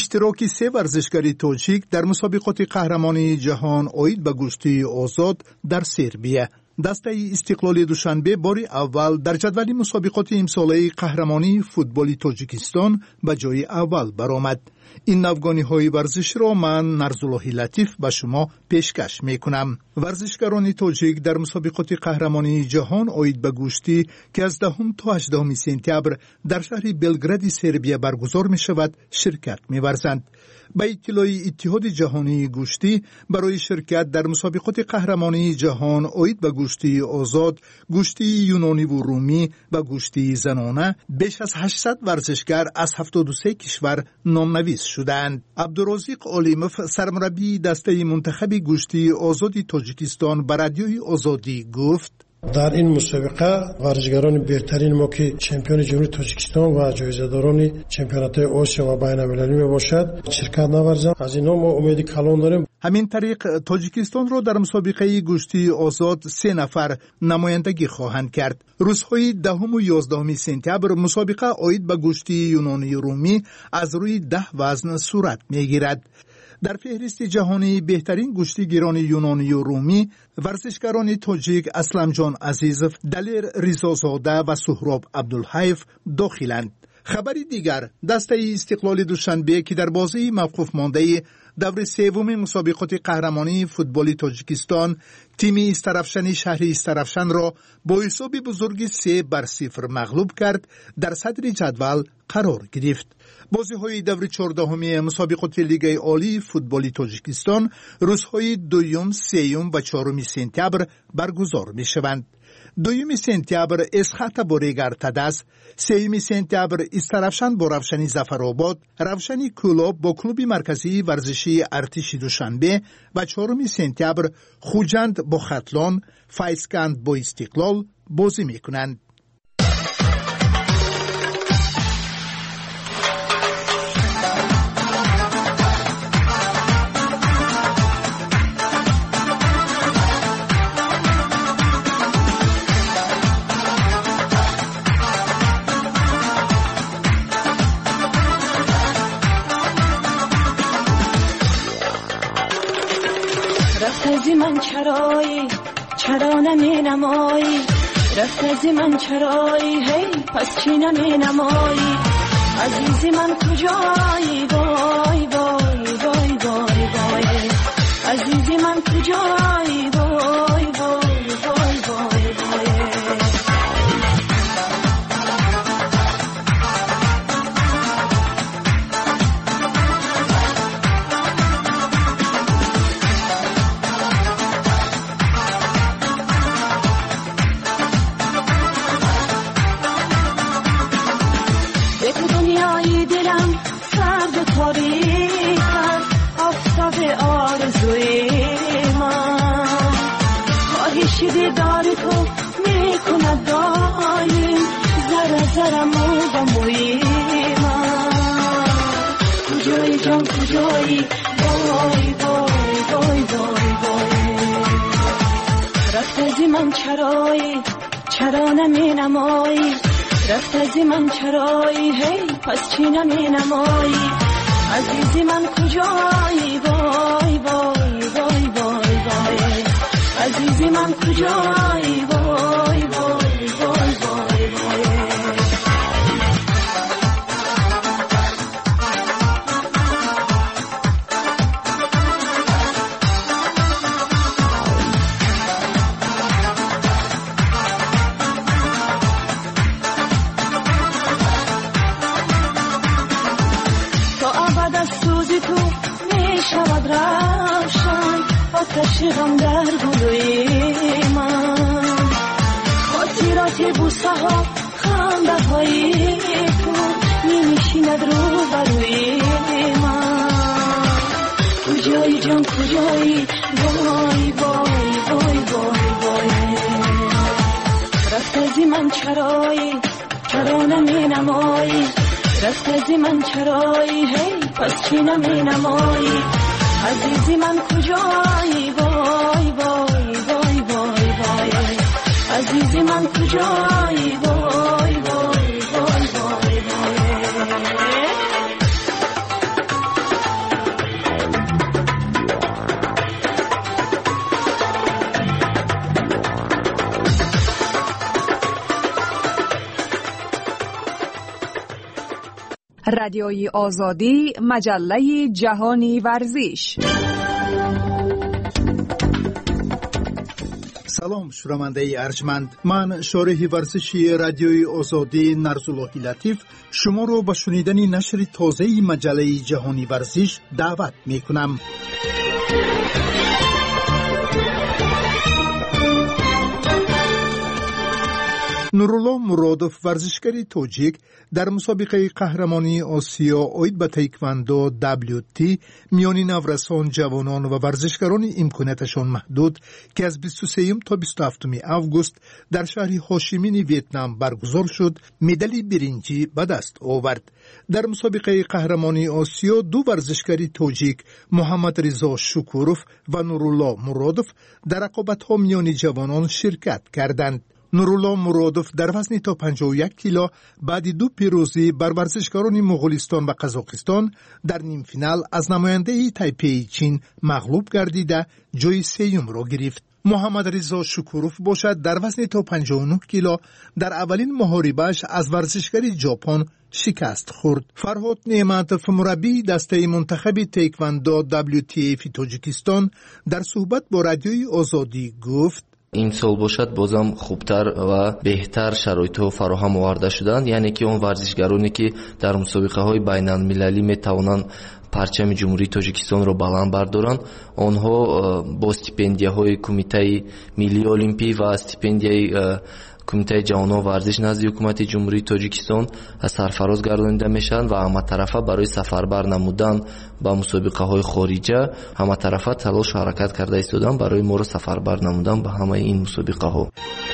اشتراک 3 ورزشکاری تاجیک در مسابقات قهرمانی جهان اوید به گشتی آزاد در سربیه. دسته استقلال دوشنبه بار اول در جدول مسابقات امساله قهرمانی فوتبال تاجیکستان به جای اول برآمد. این نوگانی‌های ورزش را من نرزالله لطیف به شما پیشکش می‌کنم. ورزشکاران تاجیک در مسابقات قهرمانی جهان اوید به گشتی که از 10 تا 18 سپتامبر در شهر بلگراد سربیه برگزار می‌شود شرکت می‌ورزند. به اطلاع اتحاد جهانی گشتی برای شرکت در مسابقات قهرمانی جهان اوید به گشتی آزاد، گشتی یونانی و رومی و گشتی زنانه بیش از 800 ورزشکار از 73 کشور نامنویس شدند. عبدالرزاق علیموف سرمربی دسته منتخب گشتی آزاد تاجیکستان به رادیوی آزادی گفت: در این مسابقه ورزشکاران بهترین ما که چمپیون جمهوری تاجیکستان و جایزه‌داران چمپیونات آسیا و بین‌المللی میباشد شرکت نورزند. از اینا ما امید کلان داریم. همین طریق تاجیکستان را در مسابقه گشتی آزاد 3 نفر نمایندگی خواهند کرد. روزهای 10 و 11 سپتامبر مسابقه اوید به گشتی یونانی رومی از روی 10 وزن صورت میگیرد. در فهرست جهانی بهترین گشتیگیران یونانی و رومی ورزشکاران تاجیک اسلمجان عزیزов، دلیر ریزازاده و سهراب عبدالحیف داخلند. خبری دیگر، دسته استقلال دوشنبه که در بازی موقوف مانده دور سوم مسابقات قهرمانی فوتبال تاجیکستان تیم استرافشانی شهر استرافشان را با حساب بزرگ 3-0 مغلوب کرد، در صدر جدول قرار گرفت. بازی‌های دور 14 مسابقات لیگ عالی فوتبال تاجیکستان روزهای 2، 3 و 4 سپتامبر برگزار می‌شوند. 2 سپتامبر اسخات با ریگر تدس، 3 سپتامبر استرافشان با روشنی ظفرآباد، روشنی کلوب با کلوب مرکزی ورزشی ارتش دوشنبه و 4 سپتامبر خوجند با ختلان، فایسکند با استقلال بازی می‌کنند. رفت من چرایی چرا نمی نمایی، رفت از من چرایی هی پس چی نمی نمایی، عزیزی من کجایی وای وای وای وای وای، عزیزی من کجایی وای وای وای وای وای. دیدار تو میکند دایم ذره ذره مو و موی من، کجایی جان کجایی وای وای وای وای وای. رفت از من چرایی چرا نمی نمایی، رفت از من چرایی هی پس چی نمی نمایی، عزیزی من کجایی وای وای وای وای وای، عزیزی من کجایی وای وای وای وای وای. تا ابد از سوزی تو می شود روشن، آتش غم در گلوی من، خاطرات بوسه ها خنده های تو نمیشیند رو بروی من، کجایی جان کجایی وای وای وای وای وای. رفت از من چرایی چرا نمی نمایی، رفت از من چرایی هی پس چی نمی نمایی، عزیزی من کجایی وای وای وای وای وای، عزیزی من کجایی وای وای وای وای وای. رادیوی آزادی، مجله جهانی ورزش. سلام شنونده ارجمند، من شارح ورزشی رادیوی آزادی نرزالله لطیف شما رو به شنیدن نشر تازه مجله جهانی ورزش دعوت می کنم. نورالله مرادوف ورزشکاری تاجیک در مسابقه قهرمانی آسیا اوید به تایکواندو WT میان نورسان، جوانان و ورزشکاران امکاناتشان محدود که از 23 تا 27 آگوست در شهر هاشیمین ویتنام برگزار شد، مدال برنجی به دست آورد. در مسابقه قهرمانی آسیا دو ورزشکاری تاجیک محمد رضا شکوروف و نورالله مرادوف در رقابت‌ها میان جوانان شرکت کردند. نورالله مرادوف در وزن تا 51 کیلو بعد دو پیروزی بر ورزشکاران مغولستان و قزاقستان در نیم فینال از نماینده تایپی چین مغلوب گردیده جای سوم را گرفت. محمد رضا شکوروف باشد در وزن تا 59 کیلو در اولین محاربه‌اش از ورزشکاری ژاپن شکست خورد. فرهاد نعمتوف مربی دسته منتخب تایکواندو WTA تاجیکستان در صحبت با رادیوی آزادی گفت: این سال باشد بازم خوبتر و بهتر شرایط فراهم آورده شدند، یعنی که اون ورزشکارانی که در مسابقه های بین المللی می توانند پرچم جمهوری تاجیکستان را بلند بردارند، آنها با استیپندیه های کمیته ملی المپی و استیپندیه کمیته جهانی ورزش نزد حکومت جمهوری تاجیکستان سرفراز گردانیده میشن و همه طرفه برای سفربر نمودن با مسابقه های خارجه همه طرفه تلاش و حرکت کرده ایستادن برای ما را سفربر نمودن به همه این مسابقه ها.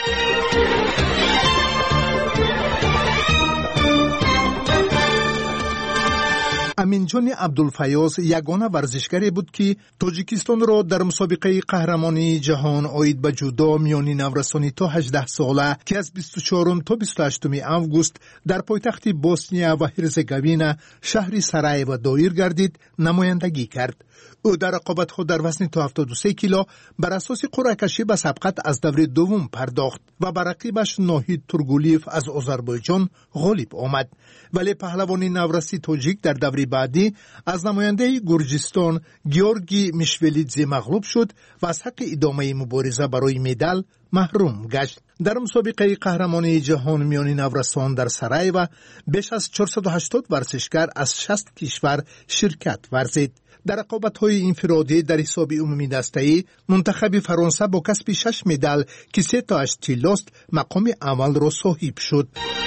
امینجان عبدالفیاض یگانه ورزشکاری بود که تاجیکستان را در مسابقه قهرمانی جهان اوید به جودو میان نورسانی تا 18 ساله که از 24 تا 28 آگوست در پایتخت بوسنیا و هرزگوین شهر سرایو دایر گردید نمایندگی کرد. او در رقابت‌ها در وزن تا 73 کیلو بر اساس قرعه کشی به سبقت از دور دوم پرداخت و بر رقیبش ناهید تورگولیف از آذربایجان غالب آمد، ولی پهلوان نورسی تاجیک در دور بعدی از نماینده گرجستان گیورگی میشولیدزی مغلوب شد و از حق ادامه مبارزه برای مدال محروم گشت. در مسابقه قهرمانی جهان میان نورسان در سرایو بیش از 480 ورزشکار از 60 کشور شرکت ورزید. در رقابت‌های انفرادی در حساب عمومی دسته‌ای منتخب فرانسه با کسب 6 مدال که 3 تاش طلاست مقام اول را صاحب شد.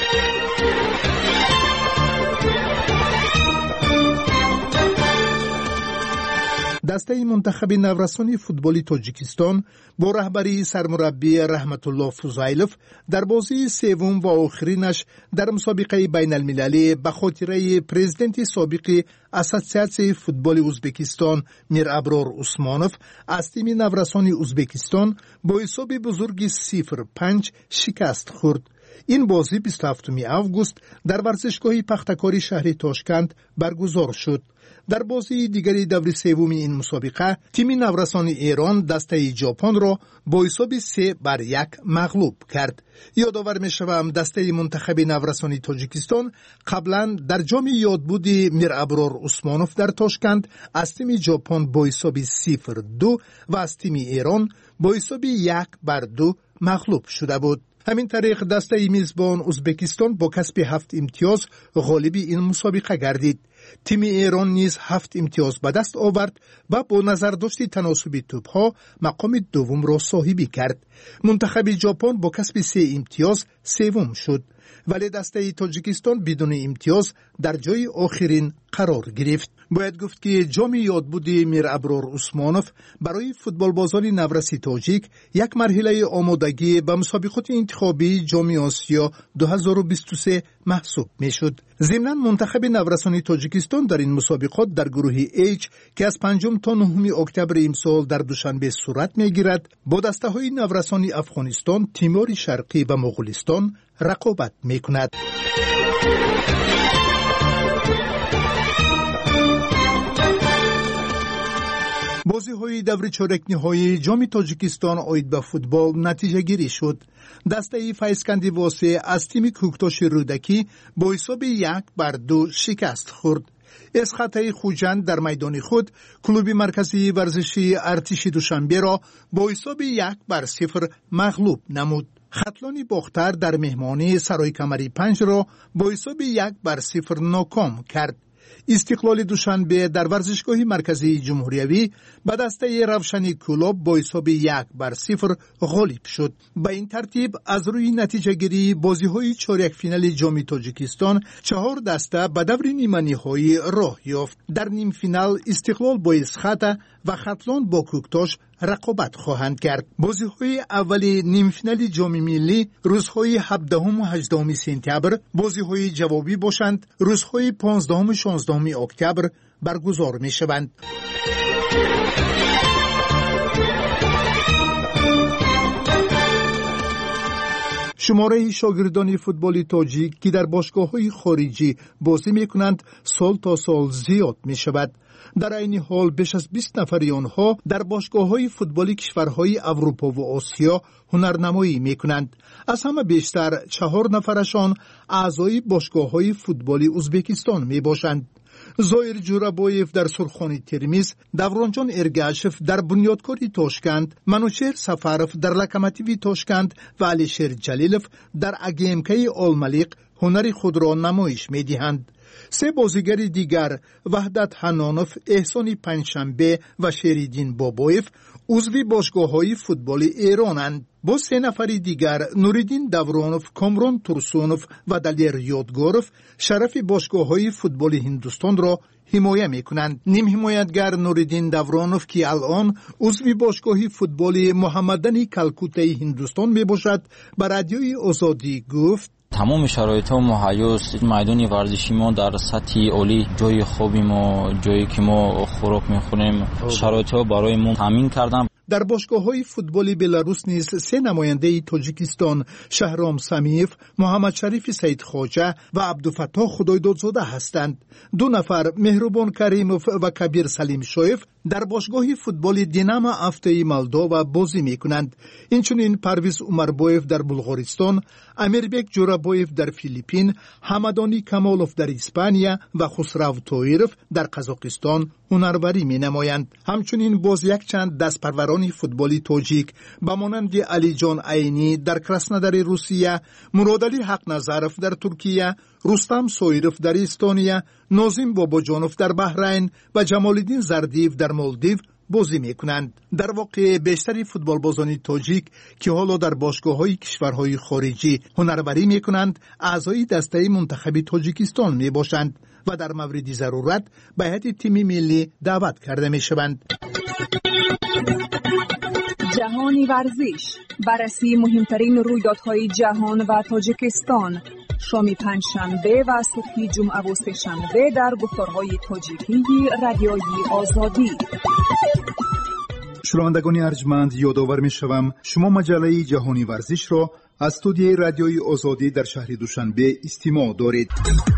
دسته منتخب نورسان فوتبالی تاجیکستان با رهبری سرمربی رحمت الله فوزایلوف در بازی سوم و آخرینش در مسابقه بین المللی به خاطره پرزیدنت سابق اساسیاسیون فوتبال ازبکستان میر ابرار عثمانوف از تیم نورسان ازبکستان با حساب بزرگ 0-5 شکست خورد. این بازی 27 آگوست در ورزشگاه پختکاری شهر تاشکند برگزار شد. در بازی دیگری دور سوم این مسابقه تیم نورسان ایران دسته ژاپن را با حساب 3-1 مغلوب کرد. یادآور می‌شوم دسته منتخب نورسان تاجیکستان قبلا در جام یادبود میر ابرار عثمانوف در تاشکند از تیم ژاپن با حساب 0-2 و از تیم ایران با حساب 1-2 مغلوب شده بود. همین طریق دسته میزبان ازبکستان با کسب 7 امتیاز غالب این مسابقه گردید. تیم ایران نیز 7 امتیاز به دست آورد و با نظر داشت تناسب توپ‌ها مقام دوم را صاحبی کرد. منتخب ژاپن با کسب 3 امتیاز سوم شد، ولی دسته تاجیکستان بدون امتیاز در جای آخرین قرار گرفت. باید گفت که جام یادبود میر ابرار عثمانوف برای فوتبال بازان نورسی تاجیک یک مرحله آمادگی به مسابقات انتخابی جام آسیا 2023 محسوب می شد. ضمناً منتخب نورسان تاجیکستان در این مسابقات در گروه H که از 5 تا 9 اکتبر امسال در دوشنبه صورت می گیرد با دسته های نورسان افغانستان، تیمور شرقی و مغولستان رقابت می کند. بازی‌های دور چارک نهایی جام تاجیکستان اوید به فوتبال نتیجه گیری شد. دسته فیضکندی واسه از تیم کوکتاش رودکی با حساب 1-2 شکست خورد. اسخطه خوجند در میدان خود کلوب مرکزی ورزشی ارتش دوشنبه را با حساب 1-0 مغلوب نمود. خطلانی باختر در مهمانی سرای کمری 5 را با حساب 1-0 ناکام کرد. استقلال دوشنبه در ورزشگاه مرکزی جمهوریوی به دسته روشنی کلوب با حساب 1-0 غالب شد. به این ترتیب از روی نتیجه گیری بازی‌های چهارک فینال جام تاجیکستان 4 دسته به دور نیمه نهایی راه یافت. در نیم فینال استقلال با اسخطه و خطلان با کوکتاش رقابت خواهند کرد. بازی‌های اولی نیم فینال جام ملی روزهای 17 و 18 سپتامبر، بازی‌های جوابی باشند روزهای 15 و 16 اکتبر برگزار می‌شوند. شماره شاگردان فوتبال تاجیک که در باشگاه‌های خارجی بازی می‌کنند سال تا سال زیاد می‌شود. در این حال بیش از 20 نفر آنها در باشگاه‌های فوتبالی کشورهای اروپا و آسیا هنرنمایی می‌کنند. از همه بیشتر 4 نفرشان اعضای باشگاه‌های فوتبالی ازبکستان میباشند. زایر جورابویف در سرخانی ترمیز، دورانجان ارگاشف در بنیادکاری تاشکند، منوچهر سفارف در لوکوموتیو تاشکند و علیشیر جلیلوف در اگیمکی آلملیق هنر خود را نمایش می‌دهند. 3 بازیگر دیگر وحدت حنانوف، احسان پنجشنبه و شریدین بابایف عضو باشگاه‌های فوتبالی ایرانند. با 3 نفر دیگر نوریدین دورانوف، کامران تورسونوف و دلیر یادگاروف شرف باشگاه‌های فوتبالی هندوستان را حمایت می‌کنند. نیم حمایتگر نوریدین دورانوف که الان عضو باشگاه فوتبالی محمدنی کلکوته هندوستان میباشد به رادیوی آزادی گفت: تمام شرایط مهیاست. میدان ورزشی ما در سطح عالی، جای خوبی ما، جایی که ما خوراک میخوریم، شرایط برای ما تامین کردم. در باشگاه‌های فوتبالی بلاروس نیز 3 نماینده تاجیکستان، شهرام سمیف، محمد شریف سید خواجه و عبدالفتاح خدایدادزاده هستند. 2 نفر مهربان کریموف و کبیر سلیم شایف در باشگاه فوتبالی دیناما افتای مولداوا بازی می‌کنند. اینچنین پرویز عمربایف در بلغارستان، امیربک جورابایف در فیلیپین، حمدانی کمالوف در اسپانیا و خسرو طاهرف در قزاقستان هنروری می‌نمایند. همچنین باز یک چند دستپروران فوتبالی تاجیک به مانند علی جان عینی در کراسنودار روسیه، مرادعلی حق نظرف در ترکیه، رستم سویرف در استونیا، نازم باباجانوف در بحرین و جمالالدین زردیف در مالدیو بازی میکنند. در واقع بیشتری فوتبال بازان تاجیک که حالا در باشگاه‌های کشورهای خارجی هنروری میکنند، اعضای دسته منتخب تاجیکستان میباشند و در مورد ضرورت به هیئت تیم ملی دعوت کرده میشوند. جهانی ورزش، بررسی مهمترین رویدادهای جهان و تاجیکستان، شام پنجشنبه و صبح جمعه و سه‌شنبه در گفتارهای تاجیکی رادیوی آزادی. شنوندگان ارجمند، یادآور می‌شوم شما مجله جهانی ورزش را از استودیوی رادیوی آزادی در شهر دوشنبه استماع دارید.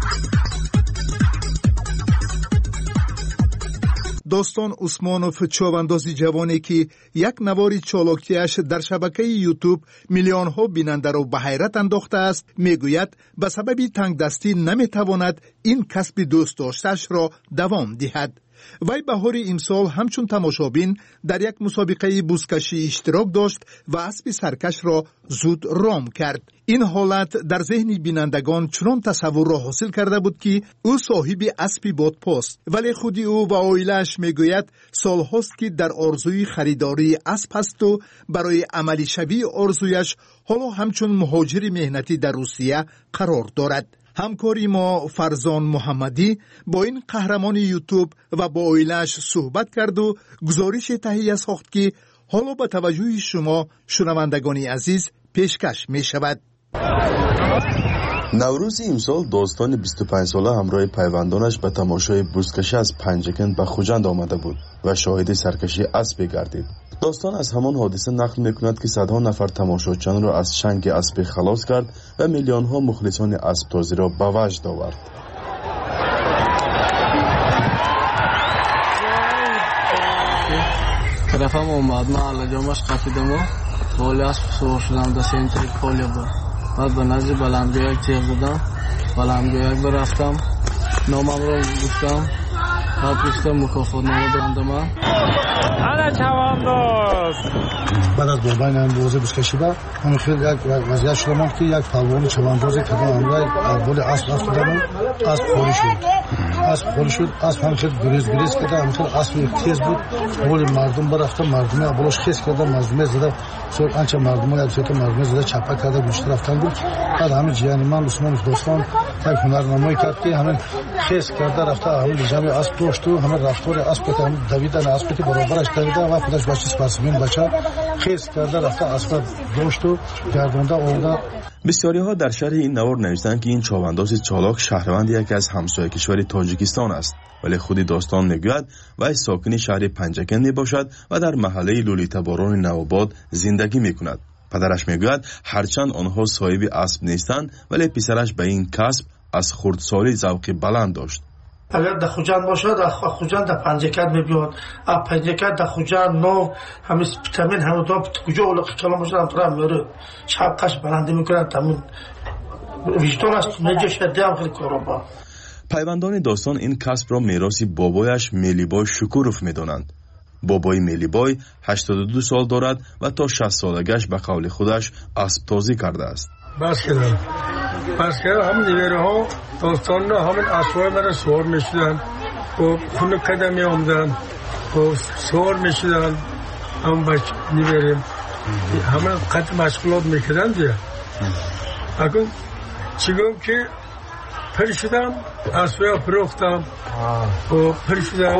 داستان عثمانوف، چاواندازی جوانی که یک نوار چالاکیش در شبکه یوتیوب میلیون ها بیننده را به حیرت انداخته است، میگوید به سبب تنگ دستی نمیتواند این کسب دوست داشته‌اش را دوام دهد. وی بهار امسال همچون تماشابین در یک مسابقه بزکشی اشتراک داشت و اسب سرکش را زود رام کرد. این حالت در ذهن بینندگان چنان تصور را حاصل کرده بود که او صاحب اسبی بادپاست، ولی خودی او و عائله‌اش میگوید سالهاست که در آرزوی خریداری اسب است و برای عملی شوی آرزویش حالا همچون مهاجر مهنتی در روسیه قرار دارد. همکاری ما فرزان محمدی با این قهرمان یوتیوب و با عائله‌اش صحبت کرد و گزارش تهیه ساخت که حالا با توجه شما شنوندگان عزیز پیشکش می شود. نوروز امسال داستان 25 ساله همراه پیوندانش به تماشای بزکشی از پنجکن به خوجند آمده بود و شاهد سرکشی اسب گردید. داستان از همان حادثه نقل می‌کند که صدها نفر تماشاچیان را از شنگ اسب خلاص کرد و میلیون‌ها مخلصان اسب تازی را به وجد آورد. طرفم اومد محل جامعش خفیدم و بالی اسب سوار شدم دست این طریق پالیا بود. بعد به نزدیک بلندگوی یک تیغ زدم، بلندگوی یک برفتم، نامم رو گفتم، بعد گفتم مکافات نامه دارنده من. انا چوانداز بعد از بابای نامبوزه بسکشی با همین خیلی یک وضعیت شدم که یک پالوان چواندازی کردم امروز بالی اسب افتادم، اسب خوری شد، اسب هم خیلی گریز کرده، همین اسب تیز بود، بالی مردم برفتم، مردمه بالاش خیس کرده، مردمه زده، سوی آنچه مردمه یک سوی مردمه زده چپا کرده گوشت رفتن بود. بعد همین جیانی من عثمان دوستان یک هنرنمایی کرد که همین خیس کرده رفته، همین جمع اسب داشت و همین رفتار اسب که همین دویدن اسب که برابرش دویده و خودش بچه سپاسگزار بچه خیس کرده رفته اسب داشت و گردونده آورده. بسیاری ها در شرح این نوار نوشتند که این چاوانداز چالاک شهروند یکی از همسایه کشور تاجیکستان است، ولی خودی داستان میگوید وی ساکن شهر پنجکن میباشد و در محله لولیتا باران نوآباد زندگی میکند. پدرش میگوید هرچند آنها صاحب اسب نیستند ولی پسرش به این کسب از خردسالی ذوق بلند داشت. اگر در خوجند باشد خوجند در پنجکن میبیاد، پنجکن در خوجند نو همین تامین همون کجا اولق کلام باشد هم طرف میره شبقش بلندی میکنن تامین ویژدان است نجا شده هم خیلی کارا با. پیوندان داستان این کسب را میراثی بابایش میلیبای شکوروف میدانند. بابای میلیبای 82 سال دارد و تا 60 سالگش به قول خودش اسب تازی کرده است. بس کردم همین نیوره ها داستان را همین اسبای مرا سوار میشدن و خونه قدم می آمدن و سوار میشدن همون بچه نیوره همین قد مشغولات میکردن دیگه. اگر چیگم که پر شدم اسبای فروختم و پر شدم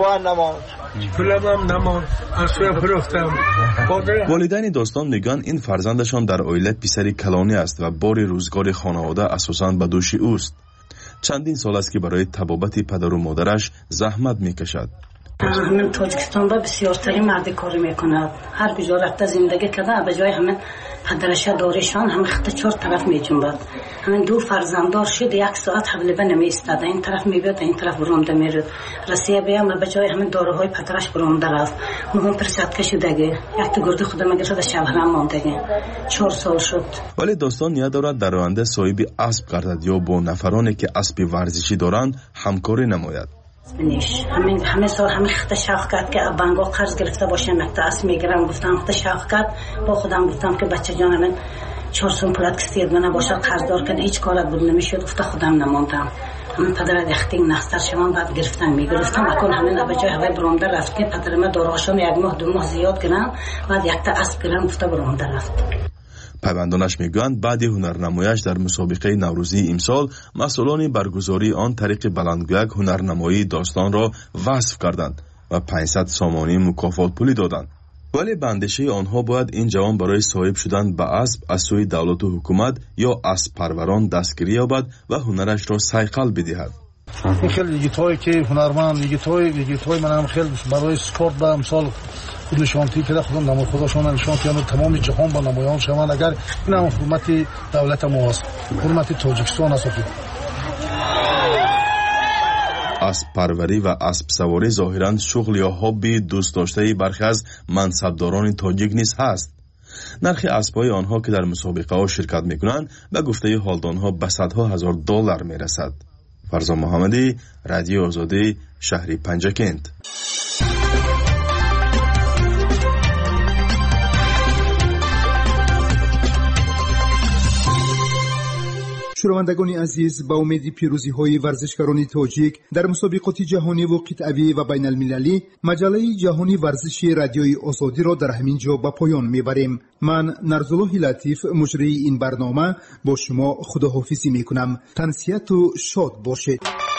پولم نماز اسبای فروختم. والدین داستان میگن این فرزندشان در عائله پسری کلانی است و بار روزگار خانواده اساساً به دوش اوست. چندین سال است که برای طبابت پدر و مادرش زحمت میکشد. من تاجیکستان با بسیارترین مرد کاری میکند، هر کجا رفته زندگی کرده به جای همین پدرش دارشان همین خط 4 طرف میجنبد. همین 2 فرزنددار شد 1 ساعت حوله نمی ایستاد، این طرف میبیاد این طرف برونده میرد. رسیه بیام به جای همین داروهای پدرش برونده رفت. مهم پرسیدگی شدگی یک تا گرده خودم اگر شده شبرم ماندگی 4 سال شد. ولی داستان نیاد دارد در آینده صاحب اسب گردد یا با نفرانی که اسب ورزشی دارند همکاری نماید. همه سال همه خط شاخ کرد که بانگو قرض گرفته باشه مکتا اسب میگیرم، گفتم خط شاخ کرد با خودم گفتم که بچه جان من 400 پولت کستید من باشه قرضدار کنه هیچ کارت بود نمیشد، گفته خودم نماندم. من پدر اختین نستر شوان بعد گرفتن میگرفتم اکن همین به جای هوای برونده رفت که پدر من داروهاشون 1 ماه 2 ماه زیاد کنم بعد یک تا اسب گرم گفته برونده رفت. پیوندانش میگویند بعد هنرنمایش در مسابقه نوروزی امسال مسئولان برگزاری آن طریق بلندگویک هنرنمایی داستان را وصف کردند و 500 سامانی مکافات پولی دادند. ولی به اندیشه آنها باید این جوان برای صاحب شدن به اسب از سوی دولت و حکومت یا اسب پروران دستگیری یابد و هنرش را صیقل بدهد. این خیلی یگیتایی که هنرمند یگیتای من هم خیلی برای سپورت به امسال نشانتی که خودم نمای خودشون نشانتی هم تمام جهان با نمایان شوند. اگر این هم حکومت دولت ما است، حکومت تاجیکستان است. اسب پروری و اسب سواری ظاهراً شغل یا هابی دوست داشته برخی از منصبداران تاجیک نیز هست. نرخ اسب‌های آنها که در مسابقه ها شرکت میکنند به گفته حالدانها به صدها هزار دلار میرسد. فرزان محمدی، رادیو آزادی، شهر پنجکند. شنوندگان عزیز، با امید پیروزی های ورزشکاران تاجیک در مسابقات جهانی و قطعی و بین المللی، مجله جهانی ورزش رادیوی آزادی را در همین جا به پایان میبریم. من نرزالله لطیف مجری این برنامه با شما خداحافظی میکنم. تنسیت و شاد باشید.